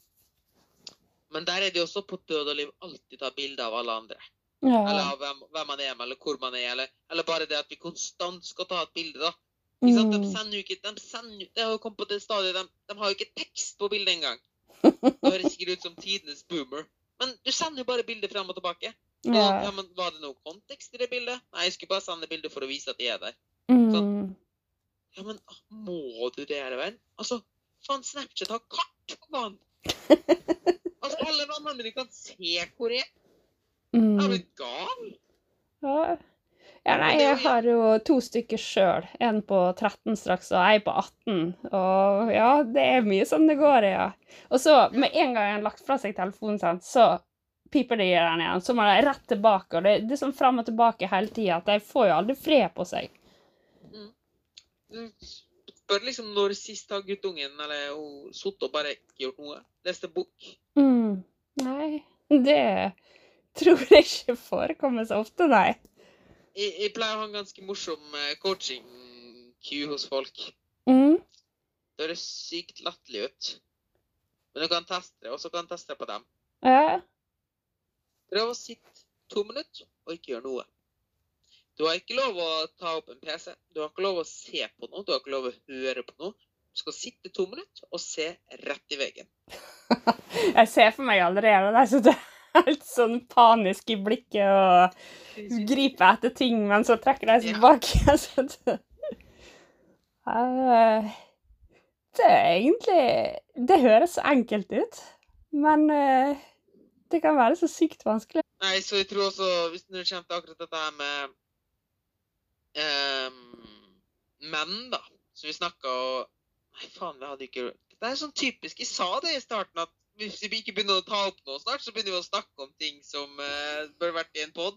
Men der er det jo også på død og liv alltid ta bilder av alle andre. Ja. Eller av hvem man er med, eller hvor man er, eller bare det at vi konstant skal ta et bilde da. Ikke sant? De sender jo ikke, det har jo kommet på det stadiet, de har jo ikke tekst på bildet engang. Det høres sikkert ut som tidenes boomer. Men du sender jo bare bilder frem og tilbake. Ja, men var det noe kontekst i det bildet? Nei, jeg skulle bare sende bilder for å vise at de er der. Sånn. Ja, men må du det, venn? Altså, faen, Snapchat har kart på banen. Altså, alle vennene mine kan se hvor jeg er. Jeg har blitt gal. Ja, nei, jeg har jo 2 stykker selv. En på 13 straks, og jeg på 18. Og ja, det er mye som det går i, ja. Og så, med en gang jeg har lagt fra seg telefonen, så piper det i den igjen. Så må jeg rett tilbake, og det er sånn frem og tilbake hele tiden, at jeg får jo aldri fred på seg. Du spør liksom når sist har guttungen, eller hun sutt og bare ikke gjort noe. Leste bok. Nei, det tror jeg ikke forekommer så ofte, nei. Jeg pleier å ha en ganske morsom coaching-cue hos folk. Det høres sykt latterlig ut. Men du kan teste det, og så kan du teste det på dem. Ja. Prøv å sitte 2 minutter og ikke gjøre noe. Du har ikke lov å ta opp en PC, du har ikke lov å se på noe, du har ikke lov å høre på noe. Du skal sitte 2 minutter og se rett i veggen. Jeg ser for meg allerede det, så det er helt sånn panisk i blikket og griper etter ting, men så trekker jeg seg tilbake. Så det er egentlig, det høres så enkelt ut, men det kan være så sykt vanskelig. Nei, så jeg tror også, hvis du kjente akkurat dette her med menn da, så vi snakket og, nei faen, vi hadde ikke, det er sånn typisk, jeg sa det i starten at hvis vi ikke begynner å ta opp noe snart, så begynner vi å snakke om ting som bør vært i en podd.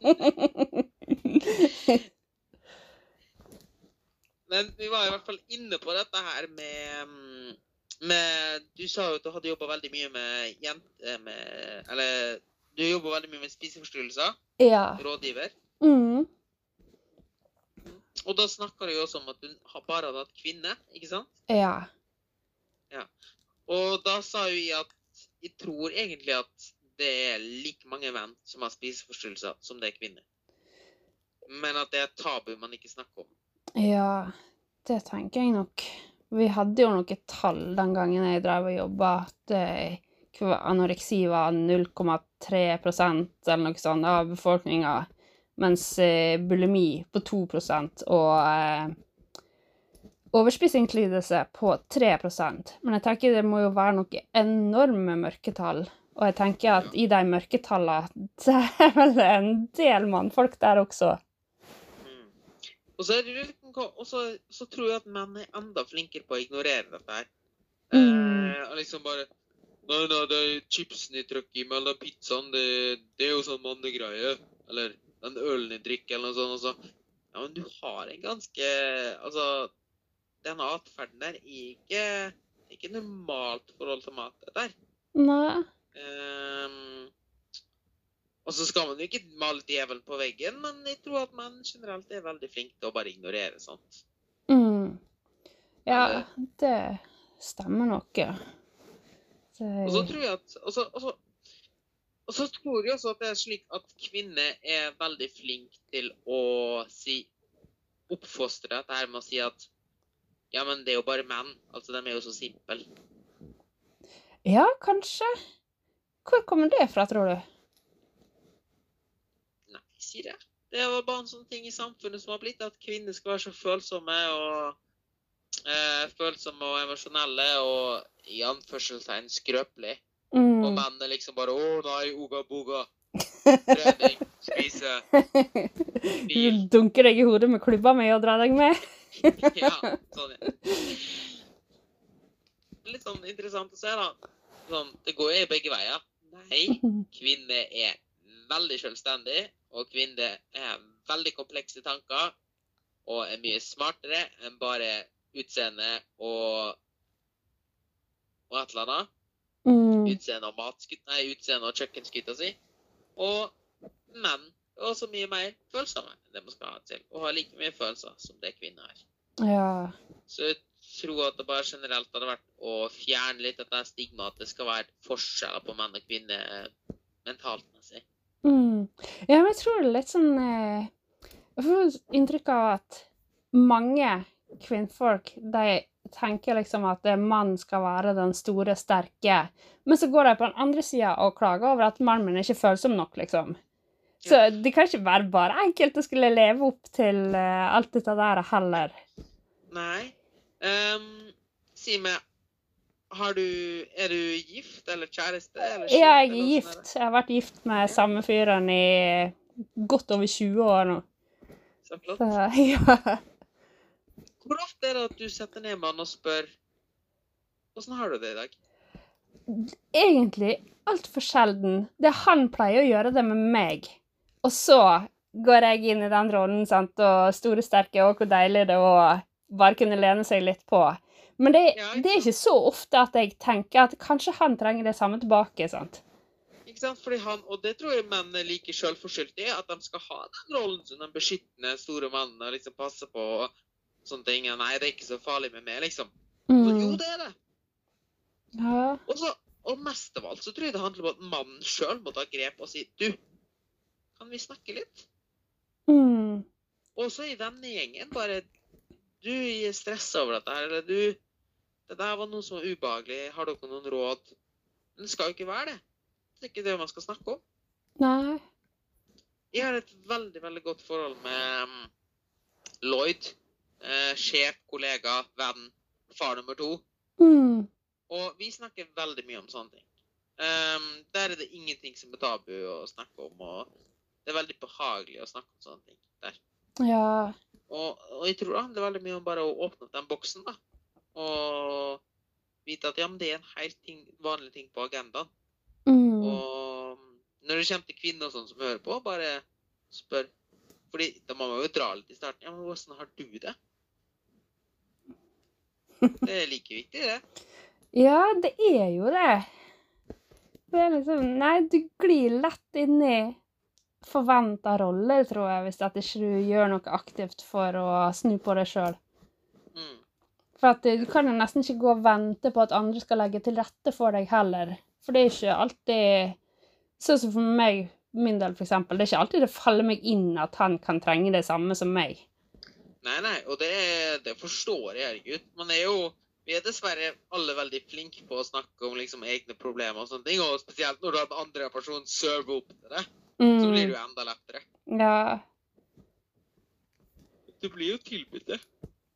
Men vi var i hvert fall inne på dette her med du sa jo at du hadde jobbet veldig mye med eller du jobber veldig mye med spiseforstyrrelser. Ja. Rådgiver. Og da snakker du jo også om at du bare hadde hatt kvinne, ikke sant? Ja. Ja. Og da sa jo jeg at jeg tror egentlig at det er like mange menn som har spiseforstyrrelser som det er kvinner. Men at det er tabu man ikke snakker om. Ja, det tenker jeg nok. Vi hadde jo noen tall den gangen jeg drev og jobbet, at anoreksi var 0,3% eller noe sånt av befolkningen, mens bulimi på 2% og overspisingslidelse på 3%. Men jeg tenker det må jo være noen enorme mørketall, og jeg tenker at i de mørketallene, det er vel en del mannfolk der også. Og så, så tror jeg at menn er enda flinkere på å ignorere dette her. Og liksom bare, nei, det er chipsen i trøkk i mellom pizzaen, det er jo sånn mannegreie, eller den ølen i drikk, eller noe sånt, og så. Ja, men du har en ganske, altså, denne atferden der er ikke normalt forhold til mat, det der. Nei. Og så skal man jo ikke male djevelen på veggen, men jeg tror at man generelt er veldig flink til å bare ignorere sånt. Ja, det stemmer nok. Og så tror jeg at, og så tror jeg også at det er slik at kvinner er veldig flink til å oppfostre dette her med å si at ja, men det er jo bare menn, altså de er jo så simple. Ja, kanskje. Hvor kommer det fra, tror du? Nei, sier det. Det var bare en sånn ting i samfunnet som har blitt at kvinner skal være så følsomme og emosjonelle og i anførselstegn skrøpelig. Og menn er liksom bare, nei, uga boga, trening, spise, bil. Du dunker deg i hodet med klubba med og drar deg med. Ja, sånn, ja. Litt sånn interessant å se da. Sånn, det går jo begge veier. Nei, kvinner er veldig selvstendig, og kvinner er veldig komplekse tanker, og er mye smartere enn bare utseende og et eller annet. Utseende og kjøkkenskuta si. Og menn er også mye mer følsomme enn det man skal ha til, og har like mye følelser som det kvinner har. Ja. Så jeg tror at det bare generelt hadde vært å fjerne litt dette stigmaet at det skal være forskjeller på menn og kvinner mentalt messig. Ja, men jeg tror det er litt sånn jeg får inntrykk av at mange kvinnfolk, de tenker liksom at mann skal være den store, sterke, men så går de på den andre siden og klager over at mannen min er ikke følsom nok, liksom. Så det kan ikke være bare enkelt å skulle leve opp til alt dette der heller. Nei. Si meg, er du gift eller kjæreste? Eller skilt, Ja, jeg er eller gift. Jeg har vært gift med samme fyren i godt over 20 år nå. Så flott. Så, ja. Hvor ofte er det at du setter ned med han og spør, hvordan har du det i dag? Egentlig alt for sjelden. Det han pleier å gjøre det med meg. Og så går jeg inn i den rollen, sant, og store, sterke, og hvor deilig det er å bare kunne lene seg litt på. Men det er ikke så ofte at jeg tenker at kanskje han trenger det samme tilbake, sant? Ikke sant? Fordi og det tror jeg menn er like selvforskyldt i, at de skal ha den rollen som den beskyttende store mannen, og liksom passe på sånne ting. Nei, det er ikke så farlig med meg, liksom. Så, jo, det er det. Ja. Og mest av alt så tror jeg det handler om at mannen selv må ta grep og si, du, kan vi snakke litt? Og så i vennegjengen bare, du er stresset over dette her, eller du, det der var noe som var ubehagelig, har dere noen råd? Men det skal jo ikke være det. Det er ikke det man skal snakke om. Nei. Jeg har et veldig, veldig godt forhold med Lloyd, sjef, kollega, venn, far nummer 2. Og vi snakker veldig mye om sånne ting. Der er det ingenting som er tabu å snakke om, og det er veldig behagelig å snakke om sånne ting der. Ja. Og jeg tror det handler veldig mye om bare å åpne opp den boksen da, og vite at ja, men det er en helt vanlig ting på agendaen. Og når det kommer til kvinner og sånn som hører på, bare spør, fordi da må man jo dra litt i starten, ja, men hvordan har du det? Det er like viktig, det. Ja, det er jo det. Det er liksom, nei, du glir lett inn i forventet rolle, tror jeg, hvis at ikke du gjør noe aktivt for å snu på deg selv. For at du kan jo nesten ikke gå og vente på at andre skal legge til rette for deg heller. For det er ikke alltid, sånn som for meg, min del for eksempel, det er ikke alltid det faller meg inn at han kan trenge det samme som meg. Nei, og det forstår jeg, herregud. Vi er dessverre alle veldig flinke på å snakke om liksom egne problemer og sånne ting, og spesielt når du har den andre personen serve opp til det, så blir det jo enda lettere. Ja. Det blir jo tilbudt det.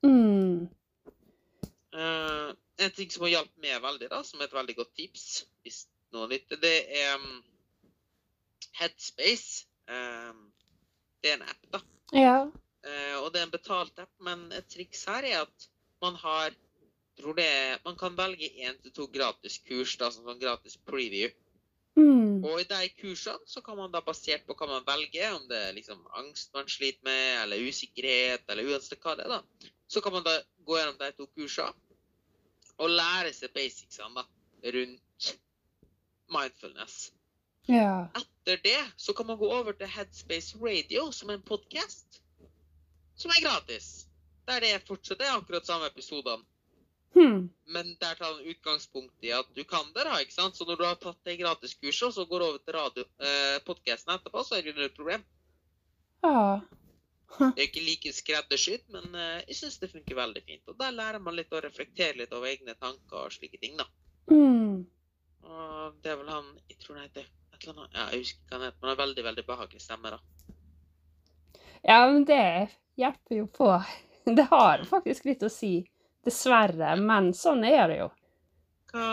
En ting som har hjulpet meg veldig da, som er et veldig godt tips, hvis noen lytter, det er Headspace. Det er en app da. Ja. Og det er en betalt app, men et triks her er at man kan velge 1 til 2 gratis kurs da, som sånn gratis preview. Og i de kursene så kan man da, basert på hva man velger, om det er liksom angst man sliter med, eller usikkerhet, eller uansett hva det er da, så kan man da gå gjennom de 2 kursene, og lære seg basicsene da, rundt mindfulness. Ja. Etter det så kan man gå over til Headspace Radio, som er en podcast, som er gratis. Der det fortsatt er akkurat samme episodene. Men der tar den utgangspunkt i at du kan det da, ikke sant? Så når du har tatt det gratiskurset, og så går over til podcasten etterpå, så er det ikke et problem. Ja. Det er ikke like skreddersytt, men jeg synes det funker veldig fint. Og der lærer man litt å reflektere litt over egne tanker og slike ting da. Og det vel han, jeg tror han heter et eller annet, ja, jeg husker ikke hva han heter, men han har veldig, veldig behagelig stemme da. Ja, men det hjelper jo på. Det har faktisk litt å si, dessverre, men sånn er det jo. Hva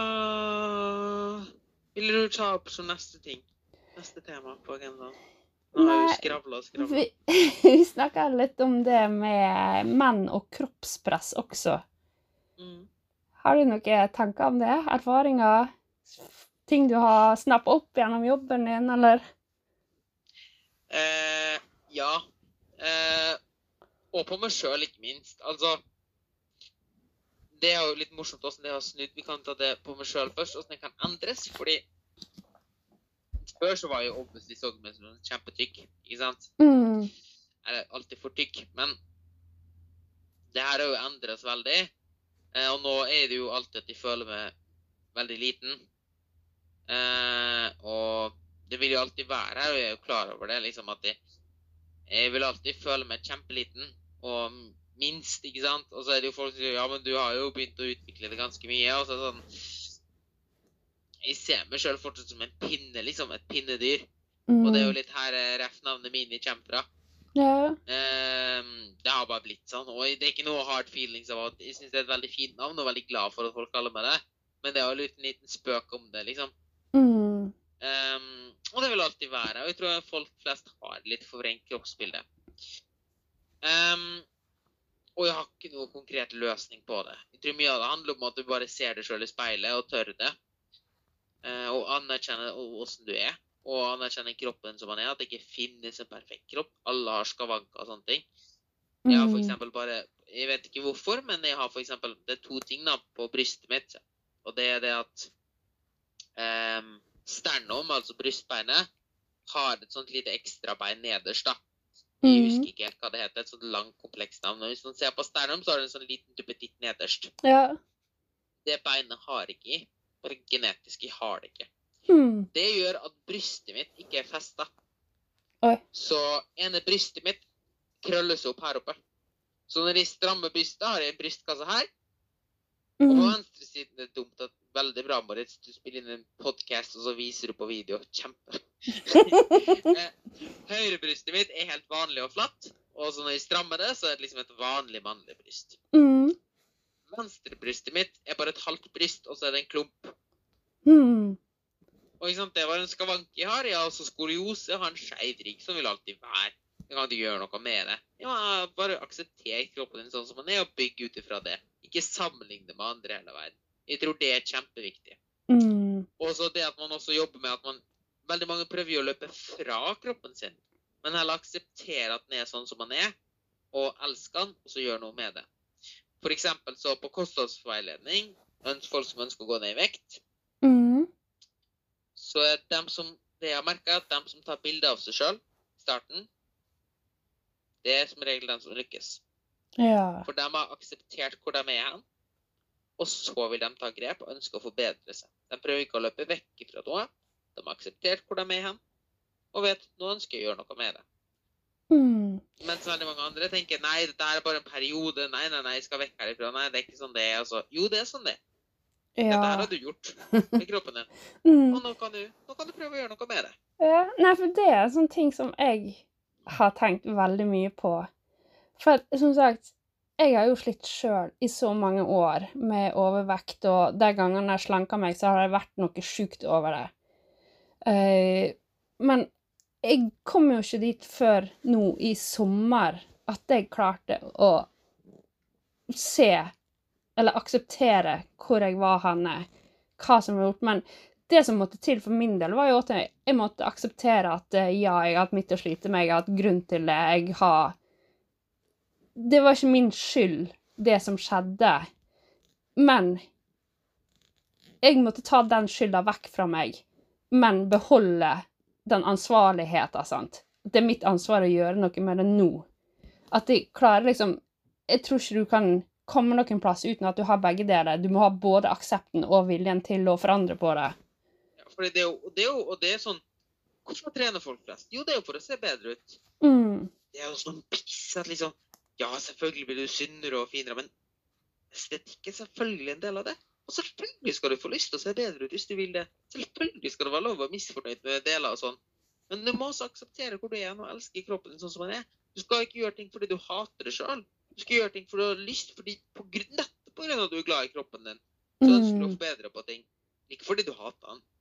vil du ta opp som neste ting? Neste tema på agendaen? Nå har jeg jo skravlet og skravlet. Vi snakker litt om det med menn og kroppspress også. Har du noen tanker om det? Erfaringer? Ting du har snappet opp gjennom jobben din, eller? Ja. Og på meg selv, ikke minst. Altså, det er jo litt morsomt hvordan det har snudd. Vi kan ta det på meg selv først, hvordan det kan endres, fordi før så var jeg jo obviously så meg som en kjempetykk, ikke sant? Eller alltid for tykk, men det her har jo endret veldig, og nå er det jo alltid at jeg føler meg veldig liten, og det vil jo alltid være her, og jeg er jo klar over det, liksom at jeg vil alltid føle meg kjempeliten, og minst, ikke sant? Og så er det jo folk som sier, ja, men du har jo begynt å utvikle det ganske mye, og så er det sånn, jeg ser meg selv fortsatt som en pinne, liksom, et pinnedyr. Og det er jo litt her ref-navnet mine kommer fra. Ja. Det har bare blitt sånn, og det er ikke noe hard feelings av at jeg synes det er et veldig fint navn, og veldig glad for at folk kaller meg det. Men det er jo en liten spøk om det, liksom. Og det vil alltid være, og jeg tror folk flest har litt forvrengt kroppsbilde. Og jeg har ikke noe konkret løsning på det. Jeg tror mye av det handler om at du bare ser det selv i speilet og tør det. Og anerkjenne hvordan du er, og anerkjenne kroppen som man er, at det ikke finnes en perfekt kropp. Alle har skavanker og sånne ting. Jeg har for eksempel bare, jeg vet ikke hvorfor, men jeg har for eksempel, det er 2 ting da på brystet mitt, og det er det at sternum, altså brystbeinet, har et sånt lite ekstra bein nederst da. Jeg husker ikke helt hva det heter, et sånt langt kompleks navn. Og hvis man ser på sternum, så har det en sånn liten duppetitt nederst. Ja. Det beinet har ikke jeg. Bare genetisk, jeg har det ikke. Det gjør at brystet mitt ikke er festet. Så ene brystet mitt krølles opp her oppe. Så når jeg strammer brystet, har jeg en brystkasse her. Og på venstre siden er det dumt at veldig bra, Moritz, du spiller inn en podcast, og så viser du på video. Kjempe. Høyre brystet mitt er helt vanlig og flatt. Og så når jeg strammer det, så er det liksom et vanlig mannlig bryst. Venstre brystet mitt er bare et halvt bryst, og så er det en klump. Og ikke sant, det var en skavank jeg har. Jeg har også skoliose, og har en skjeidrygg som vil alltid være. Jeg kan ikke gjøre noe med det. Jeg bare aksepterer kroppen din sånn som man er, og bygge ut ifra det. Ikke sammenligne med andre hele verden. Jeg tror det er kjempeviktig. Og så det at man også jobber med at veldig mange prøver å løpe fra kroppen sin, men heller akseptere at den er sånn som man er, og elsker den, og så gjør noe med det. For eksempel så på kostholdsveiledning, folk som ønsker å gå ned i vekt, så er det jeg har merket, at de som tar bilder av seg selv, starten, det er som regel den som lykkes. For de har akseptert hvor de er hen, og så vil de ta grep og ønske å forbedre seg. De prøver ikke å løpe vekk fra noe, de har akseptert hvor de er hen, og vet, nå ønsker jeg å gjøre noe med det. Mens veldig mange andre tenker, nei, dette er bare en periode, nei, jeg skal vekk herifra, nei, det er ikke sånn det er, altså. Jo, det er sånn det. Dette her har du gjort med kroppen din, og nå kan du prøve å gjøre noe med det. Ja, nei, for det er sånne ting som jeg har tenkt veldig mye på. For, som sagt, jeg har jo slitt selv i så mange år med overvekt, og de gangene jeg slanker meg, så har det vært noe sykt over det. Men jeg kom jo ikke dit før nå i sommer at jeg klarte å se eller akseptere hvor jeg var henne, hva som var gjort. Men det som måtte til for min del var jo at jeg måtte akseptere at ja, jeg har hatt mitt å slite med, jeg har hatt grunn til det, det var ikke min skyld det som skjedde, men jeg måtte ta den skylda vekk fra meg, men beholde den ansvarligheten, sant? Det er mitt ansvar å gjøre noe med det nå. At jeg klarer liksom, jeg tror ikke du kan komme noen plass uten at du har begge deler. Du må ha både aksepten og viljen til å forandre på det. Ja, for det er sånn, hvorfor trener folk flest? Jo, det er jo for å se bedre ut. Det er jo sånn piss at liksom, ja, selvfølgelig blir du syndere og finere, men estetikk er selvfølgelig en del av det. Og selvfølgelig skal du få lyst til å se bedre ut hvis du vil det. Selvfølgelig skal det være lov å være misfornøyd med deler og sånn. Men du må også akseptere hvor du er og elske kroppen din sånn som den er. Du skal ikke gjøre ting fordi du hater det selv. Du skal gjøre ting fordi du har lyst, nettopp på grunn av at du er glad i kroppen din. Så ønsker du å forbedre på ting. Ikke fordi du hater den.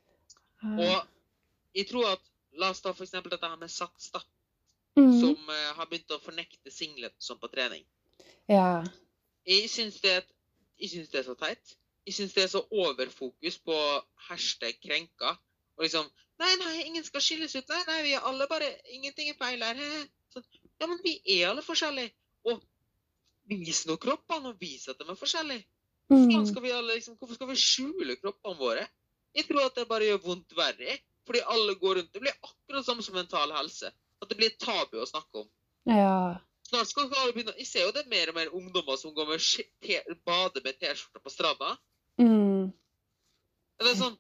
Og jeg tror at, la oss ta for eksempel dette her med Sats da, som har begynt å fornekte singlet som på trening. Ja. Jeg synes det er så teit. Jeg synes det er så overfokus på #krenka. Og liksom, nei, ingen skal skilles ut. Nei, vi er alle bare, ingenting er feil her. Sånn, ja, men vi er alle forskjellige. Og vis nå kroppene og vis at de er forskjellige. Hvorfor skal vi skjule kroppene våre? Jeg tror at det bare gjør vondt verre. Fordi alle går rundt. Det blir akkurat samme som mental helse. At det blir et tabu å snakke om. Ja. Snart skal alle begynne. Jeg ser jo det mer og mer ungdommer som går med bade med t-skjorter på stranda. Det er sånn,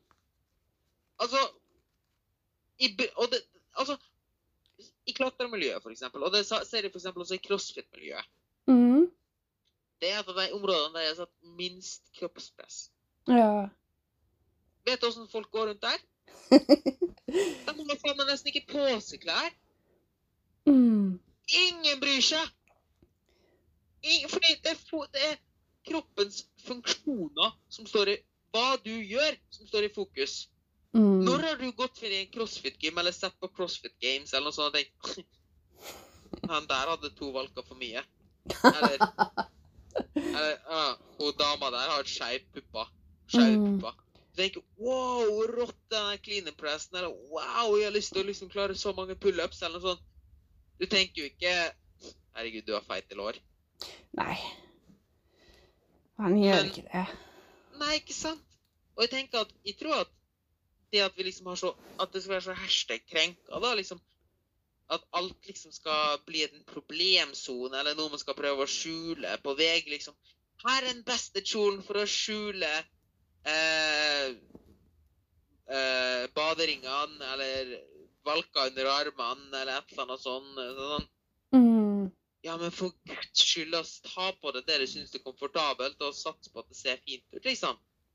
i klattermiljøet for eksempel, og det ser jeg for eksempel også i crossfit-miljøet. Det er et av de områdene der jeg har satt minst kroppspress. Ja. Vet du hvordan folk går rundt der? De må faen nesten ikke på seg klær. Ingen bryr seg. Fordi det er kroppens funksjoner som står i hva du gjør, som står i fokus. Når har du gått for en crossfit-gym, eller sett på CrossFit Games, eller noe sånt, og tenkt, han der hadde 2 valker for mye. Eller hun dama der har et skjev puppa. Du tenker, wow, rått den clean and pressen, eller wow, jeg har lyst til å liksom klare så mange pull-ups, eller noe sånt. Du tenker jo ikke, herregud, du har feite lår. Nei. Han gjør ikke det. Nei, ikke sant? Og jeg tror at det at vi liksom har så, at det skal være så #krenka da, liksom, at alt liksom skal bli en problemzone, eller noe man skal prøve å skjule på vei, liksom. Her er den beste kjolen for å skjule baderingene, eller valka under armene, eller et eller annet sånn. Ja, men for Guds skyld, ta på det du synes det er komfortabelt, og sats på at det ser fint ut, liksom.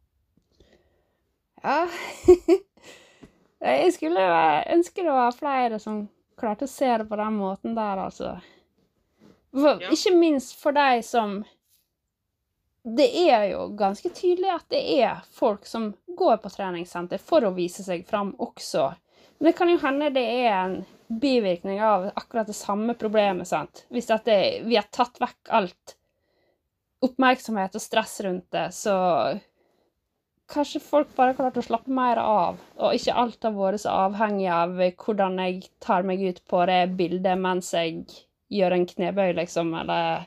Ja. Jeg skulle ønske det var flere som klarte å se det på den måten der, altså. Ikke minst for deg som... Det er jo ganske tydelig at det er folk som går på treningssenter for å vise seg fram også. Men det kan jo hende det er en bivirkning av akkurat det samme problemet, sant? Hvis at vi har tatt vekk alt oppmerksomhet og stress rundt det, så kanskje folk bare klart å slappe mer av, og ikke alt har vært så avhengig av hvordan jeg tar meg ut på det bildet mens jeg gjør en knebøy, liksom, eller...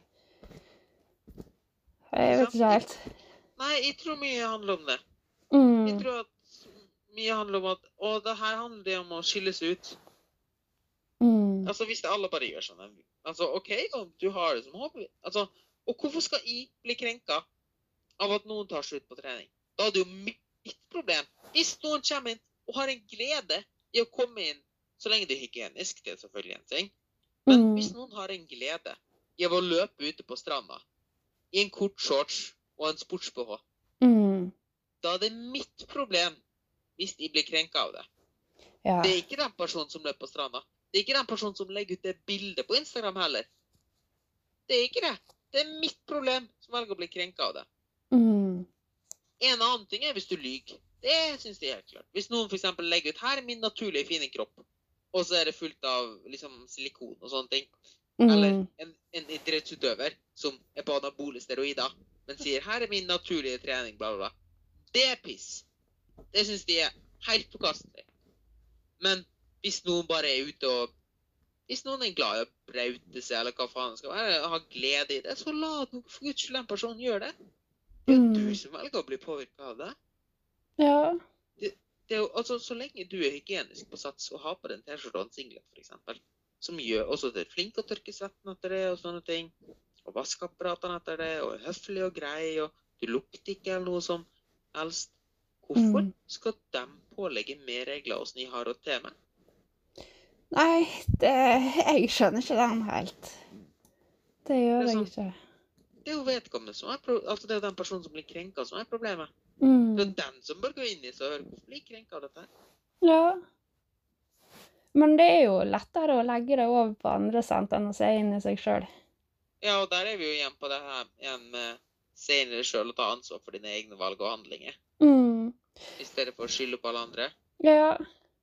Jeg vet ikke helt. Nei, jeg tror mye handler om det. Jeg tror at mye handler om at, og det her handler det om å skilles ut. Altså, hvis det alle bare gjør sånn, altså, ok, du har det som hobby. Altså, og hvorfor skal jeg bli krenka av at noen tar slutt på trening? Da er det jo mitt problem. Hvis noen kommer inn og har en glede i å komme inn, så lenge det er hygienisk, det er selvfølgelig en ting. Men hvis noen har en glede i å løpe ute på stranda, i en kort shorts og en sports-BH, da er det mitt problem hvis de blir krenka av det. Ja. Det er ikke den personen som løper på stranda. Det er ikke den personen som legger ut det bildet på Instagram heller. Det er ikke det. Det er mitt problem som velger å bli krenka av det. En annen ting er hvis du lyger. Det synes jeg er helt klart. Hvis noen for eksempel legger ut, her er min naturlige fine kropp, og så er det fullt av liksom, silikon og sånne ting. Eller en idrettsutøver som er på anabole steroider, men sier, her er min naturlige trening, bla bla bla. Det er piss. Det synes de er helt forkastelig. Men hvis noen bare er ute og... Hvis noen er glad i å braute seg, eller hva faen det skal være, ha glede i det, så la noen for Guds skyld den personen gjøre det. Det er du som velger å bli påvirket av det. Ja. Det er jo, altså, så lenge du er hygienisk på sats og har på den t-skjorte og en singlet, for eksempel, som gjør også det er flink å tørke svetten etter det, og sånne ting, og vaske apparatene etter det, og er høflig og grei, og du lukter ikke eller noe som helst. Hvorfor skal de pålegge mer regler hos ni har å til med? Nei, jeg skjønner ikke den helt. Det gjør jeg ikke. det er jo vedkommende som altså det er den personen som blir krenket som problemet. Mm. Det er den som bør gå inn i så høre hvorfor blir krenket av dette. Ja. Men det er jo lettere å legge det over på andre, sant, enn å se inn i seg selv. Ja, og der er vi jo igjen på det her igjen med se inn i deg selv og ta ansvar for dine egne valg og handlinger. Mm. I stedet for å skylde på alle andre. Ja.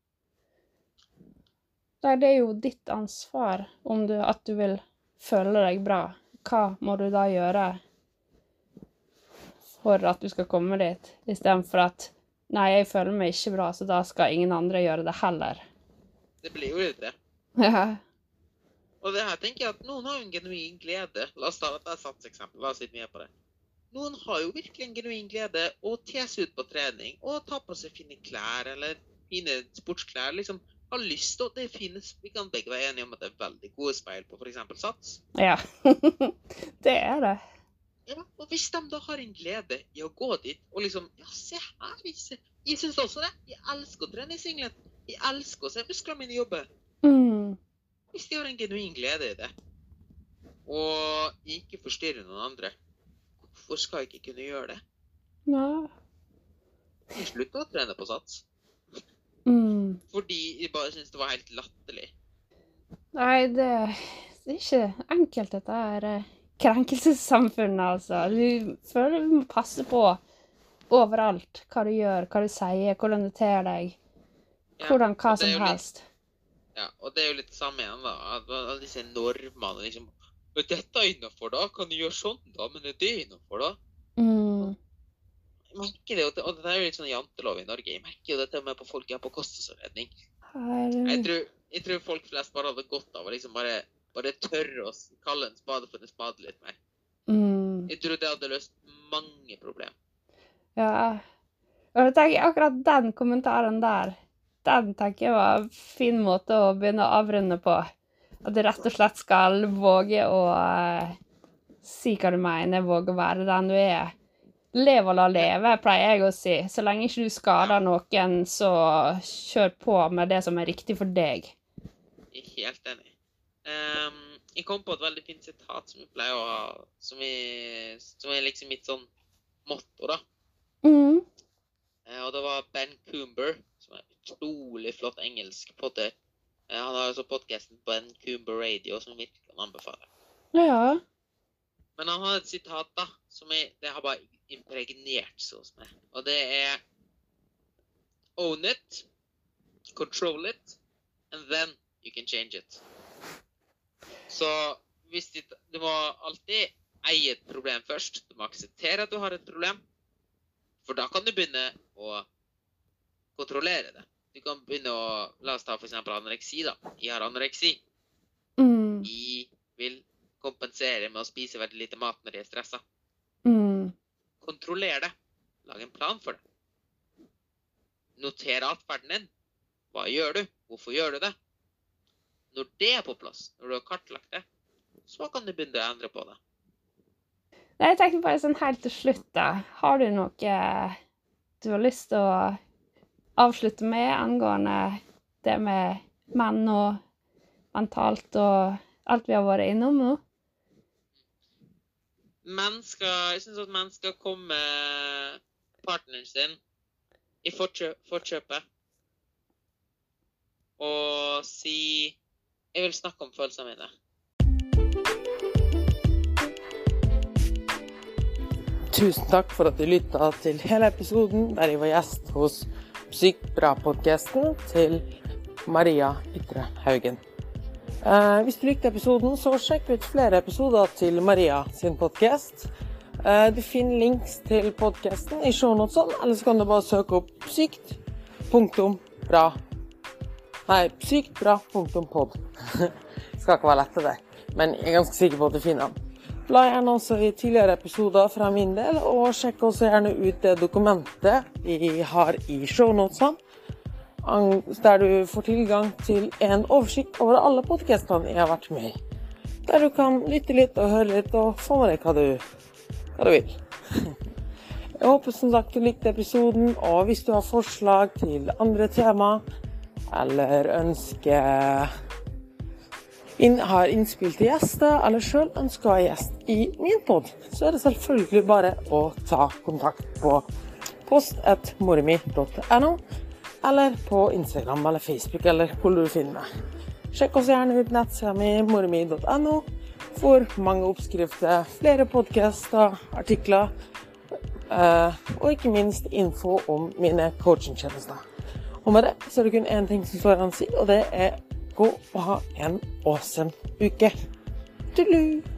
Nei, det er jo ditt ansvar om at du vil føle deg bra. Hva må du da gjøre for at du skal komme dit, i stedet for at nei, jeg føler meg ikke bra, så da skal ingen andre gjøre det heller. Det blir jo litt det. Ja. Og det her tenker jeg at noen har jo en genuin glede. La oss ta et satseksempel, la oss sitte mye på det. Noen har jo virkelig en genuin glede å tese ut på trening, og ta på seg fine klær, eller fine sportsklær, liksom har lyst til, det finnes, vi kan begge være enige om at det er veldig gode speil på for eksempel sats. Ja, det er det. Ja, og hvis de da har en glede i å gå dit, og liksom, ja, se her, jeg synes også det, jeg elsker å trene i singlet, jeg elsker å se musklene mine jobbe. Mm. Hvis de har en genuin glede i det, og ikke forstyrrer noen andre, hvorfor skal jeg ikke kunne gjøre det? Ja. Jeg slutter å trene på sats. Mm. Fordi jeg bare synes det var helt latterlig. Nei, det er ikke enkelt dette her krenkelsessamfunnet, altså. Du føler du må passe på overalt hva du gjør, hva du sier, hvordan du ter deg, hvordan hva som helst. Ja, og det er jo litt det samme igjen da, at alle disse normene liksom, men dette er innenfor da, kan du gjøre sånn da, men er det innenfor da? Mm. Jeg merker det, og det er jo litt sånn jantelov i Norge, jeg merker jo dette med på folk jeg har på kostnadsredning. Jeg tror folk flest bare hadde godt av å liksom bare tørre å kalle en spade for en spade litt mer. Mm. Jeg tror det hadde løst mange problemer. Ja, og jeg tenker akkurat den kommentaren der, den tenker jeg var en fin måte å begynne å avrunde på. At du rett og slett skal våge å si hva du mener, våge å være den du er. Lev og la leve, pleier jeg å si. Så lenge ikke du skader noen, så kjør på med det som er riktig for deg. Jeg er helt enig. Jeg kom på et veldig fint sitat som jeg pleier å ha, som er liksom mitt sånn motto da. Mm. Og det var Ben Coomber, som er utrolig flott engelsk podder. Han har også podcasten Ben Coomber Radio, som virkelig kan anbefale. Ja. Men han har et sitat da, som det har bare impregnert så hos meg. Og det er own it, control it, and then you can change it. Så hvis du må alltid eie et problem først. Du må akseptere at du har et problem. For da kan du begynne å kontrollere det. Du kan begynne å, la oss ta for eksempel anoreksi da. Jeg har anoreksi. Mm. Jeg vil kompensere med å spise veldig lite mat når jeg er stresset. Mm. Kontroller det. Lag en plan for det. Noter atferden din. Hva gjør du? Hvorfor gjør du det? Når det er på plass, når du har kartlagt det, så kan du begynne å endre på det. Nei, jeg tenker bare sånn helt til slutt da. Har du noe du har lyst til å avslutte med angående det med menn og mentalt og alt vi har vært innom nå? Jeg synes at menn skal komme partneren sin i forkjøpet og si jeg vil snakke om følelsene mine. Tusen takk for at du lyttet til hele episoden der jeg var gjest hos Sykt Bra-podcasten til Maria Ytre Haugen. Hvis du likte episoden, så sjekk ut flere episoder til Maria sin podcast. Du finner links til podcasten i shownotesen, eller så kan du bare søke opp syktbra.pod. Skal ikke være lett til det, men jeg er ganske sikker på at du finner den. Bla gjerne også i tidligere episoder fra min del, og sjekk også gjerne ut det dokumentet jeg har i shownotesen, der du får tilgang til en oversikt over alle podcastene jeg har vært med i. Der du kan lytte litt og høre litt og få med deg hva du vil. Jeg håper som sagt du likte episoden, og hvis du har forslag til andre tema, eller ønsker har innspill til gjester, eller selv ønsker gjest i min podd, så det selvfølgelig bare å ta kontakt på post@morimi.no, eller på Instagram eller Facebook, eller hvor du finner meg. Sjekk også gjerne ut nettsida mi morimi.no for mange oppskrifter, flere podcaster, artikler, og ikke minst info om mine coachingtjenester. Og med det så det kun en ting som står an å si, og det gå og ha en awesome uke. Tudelu!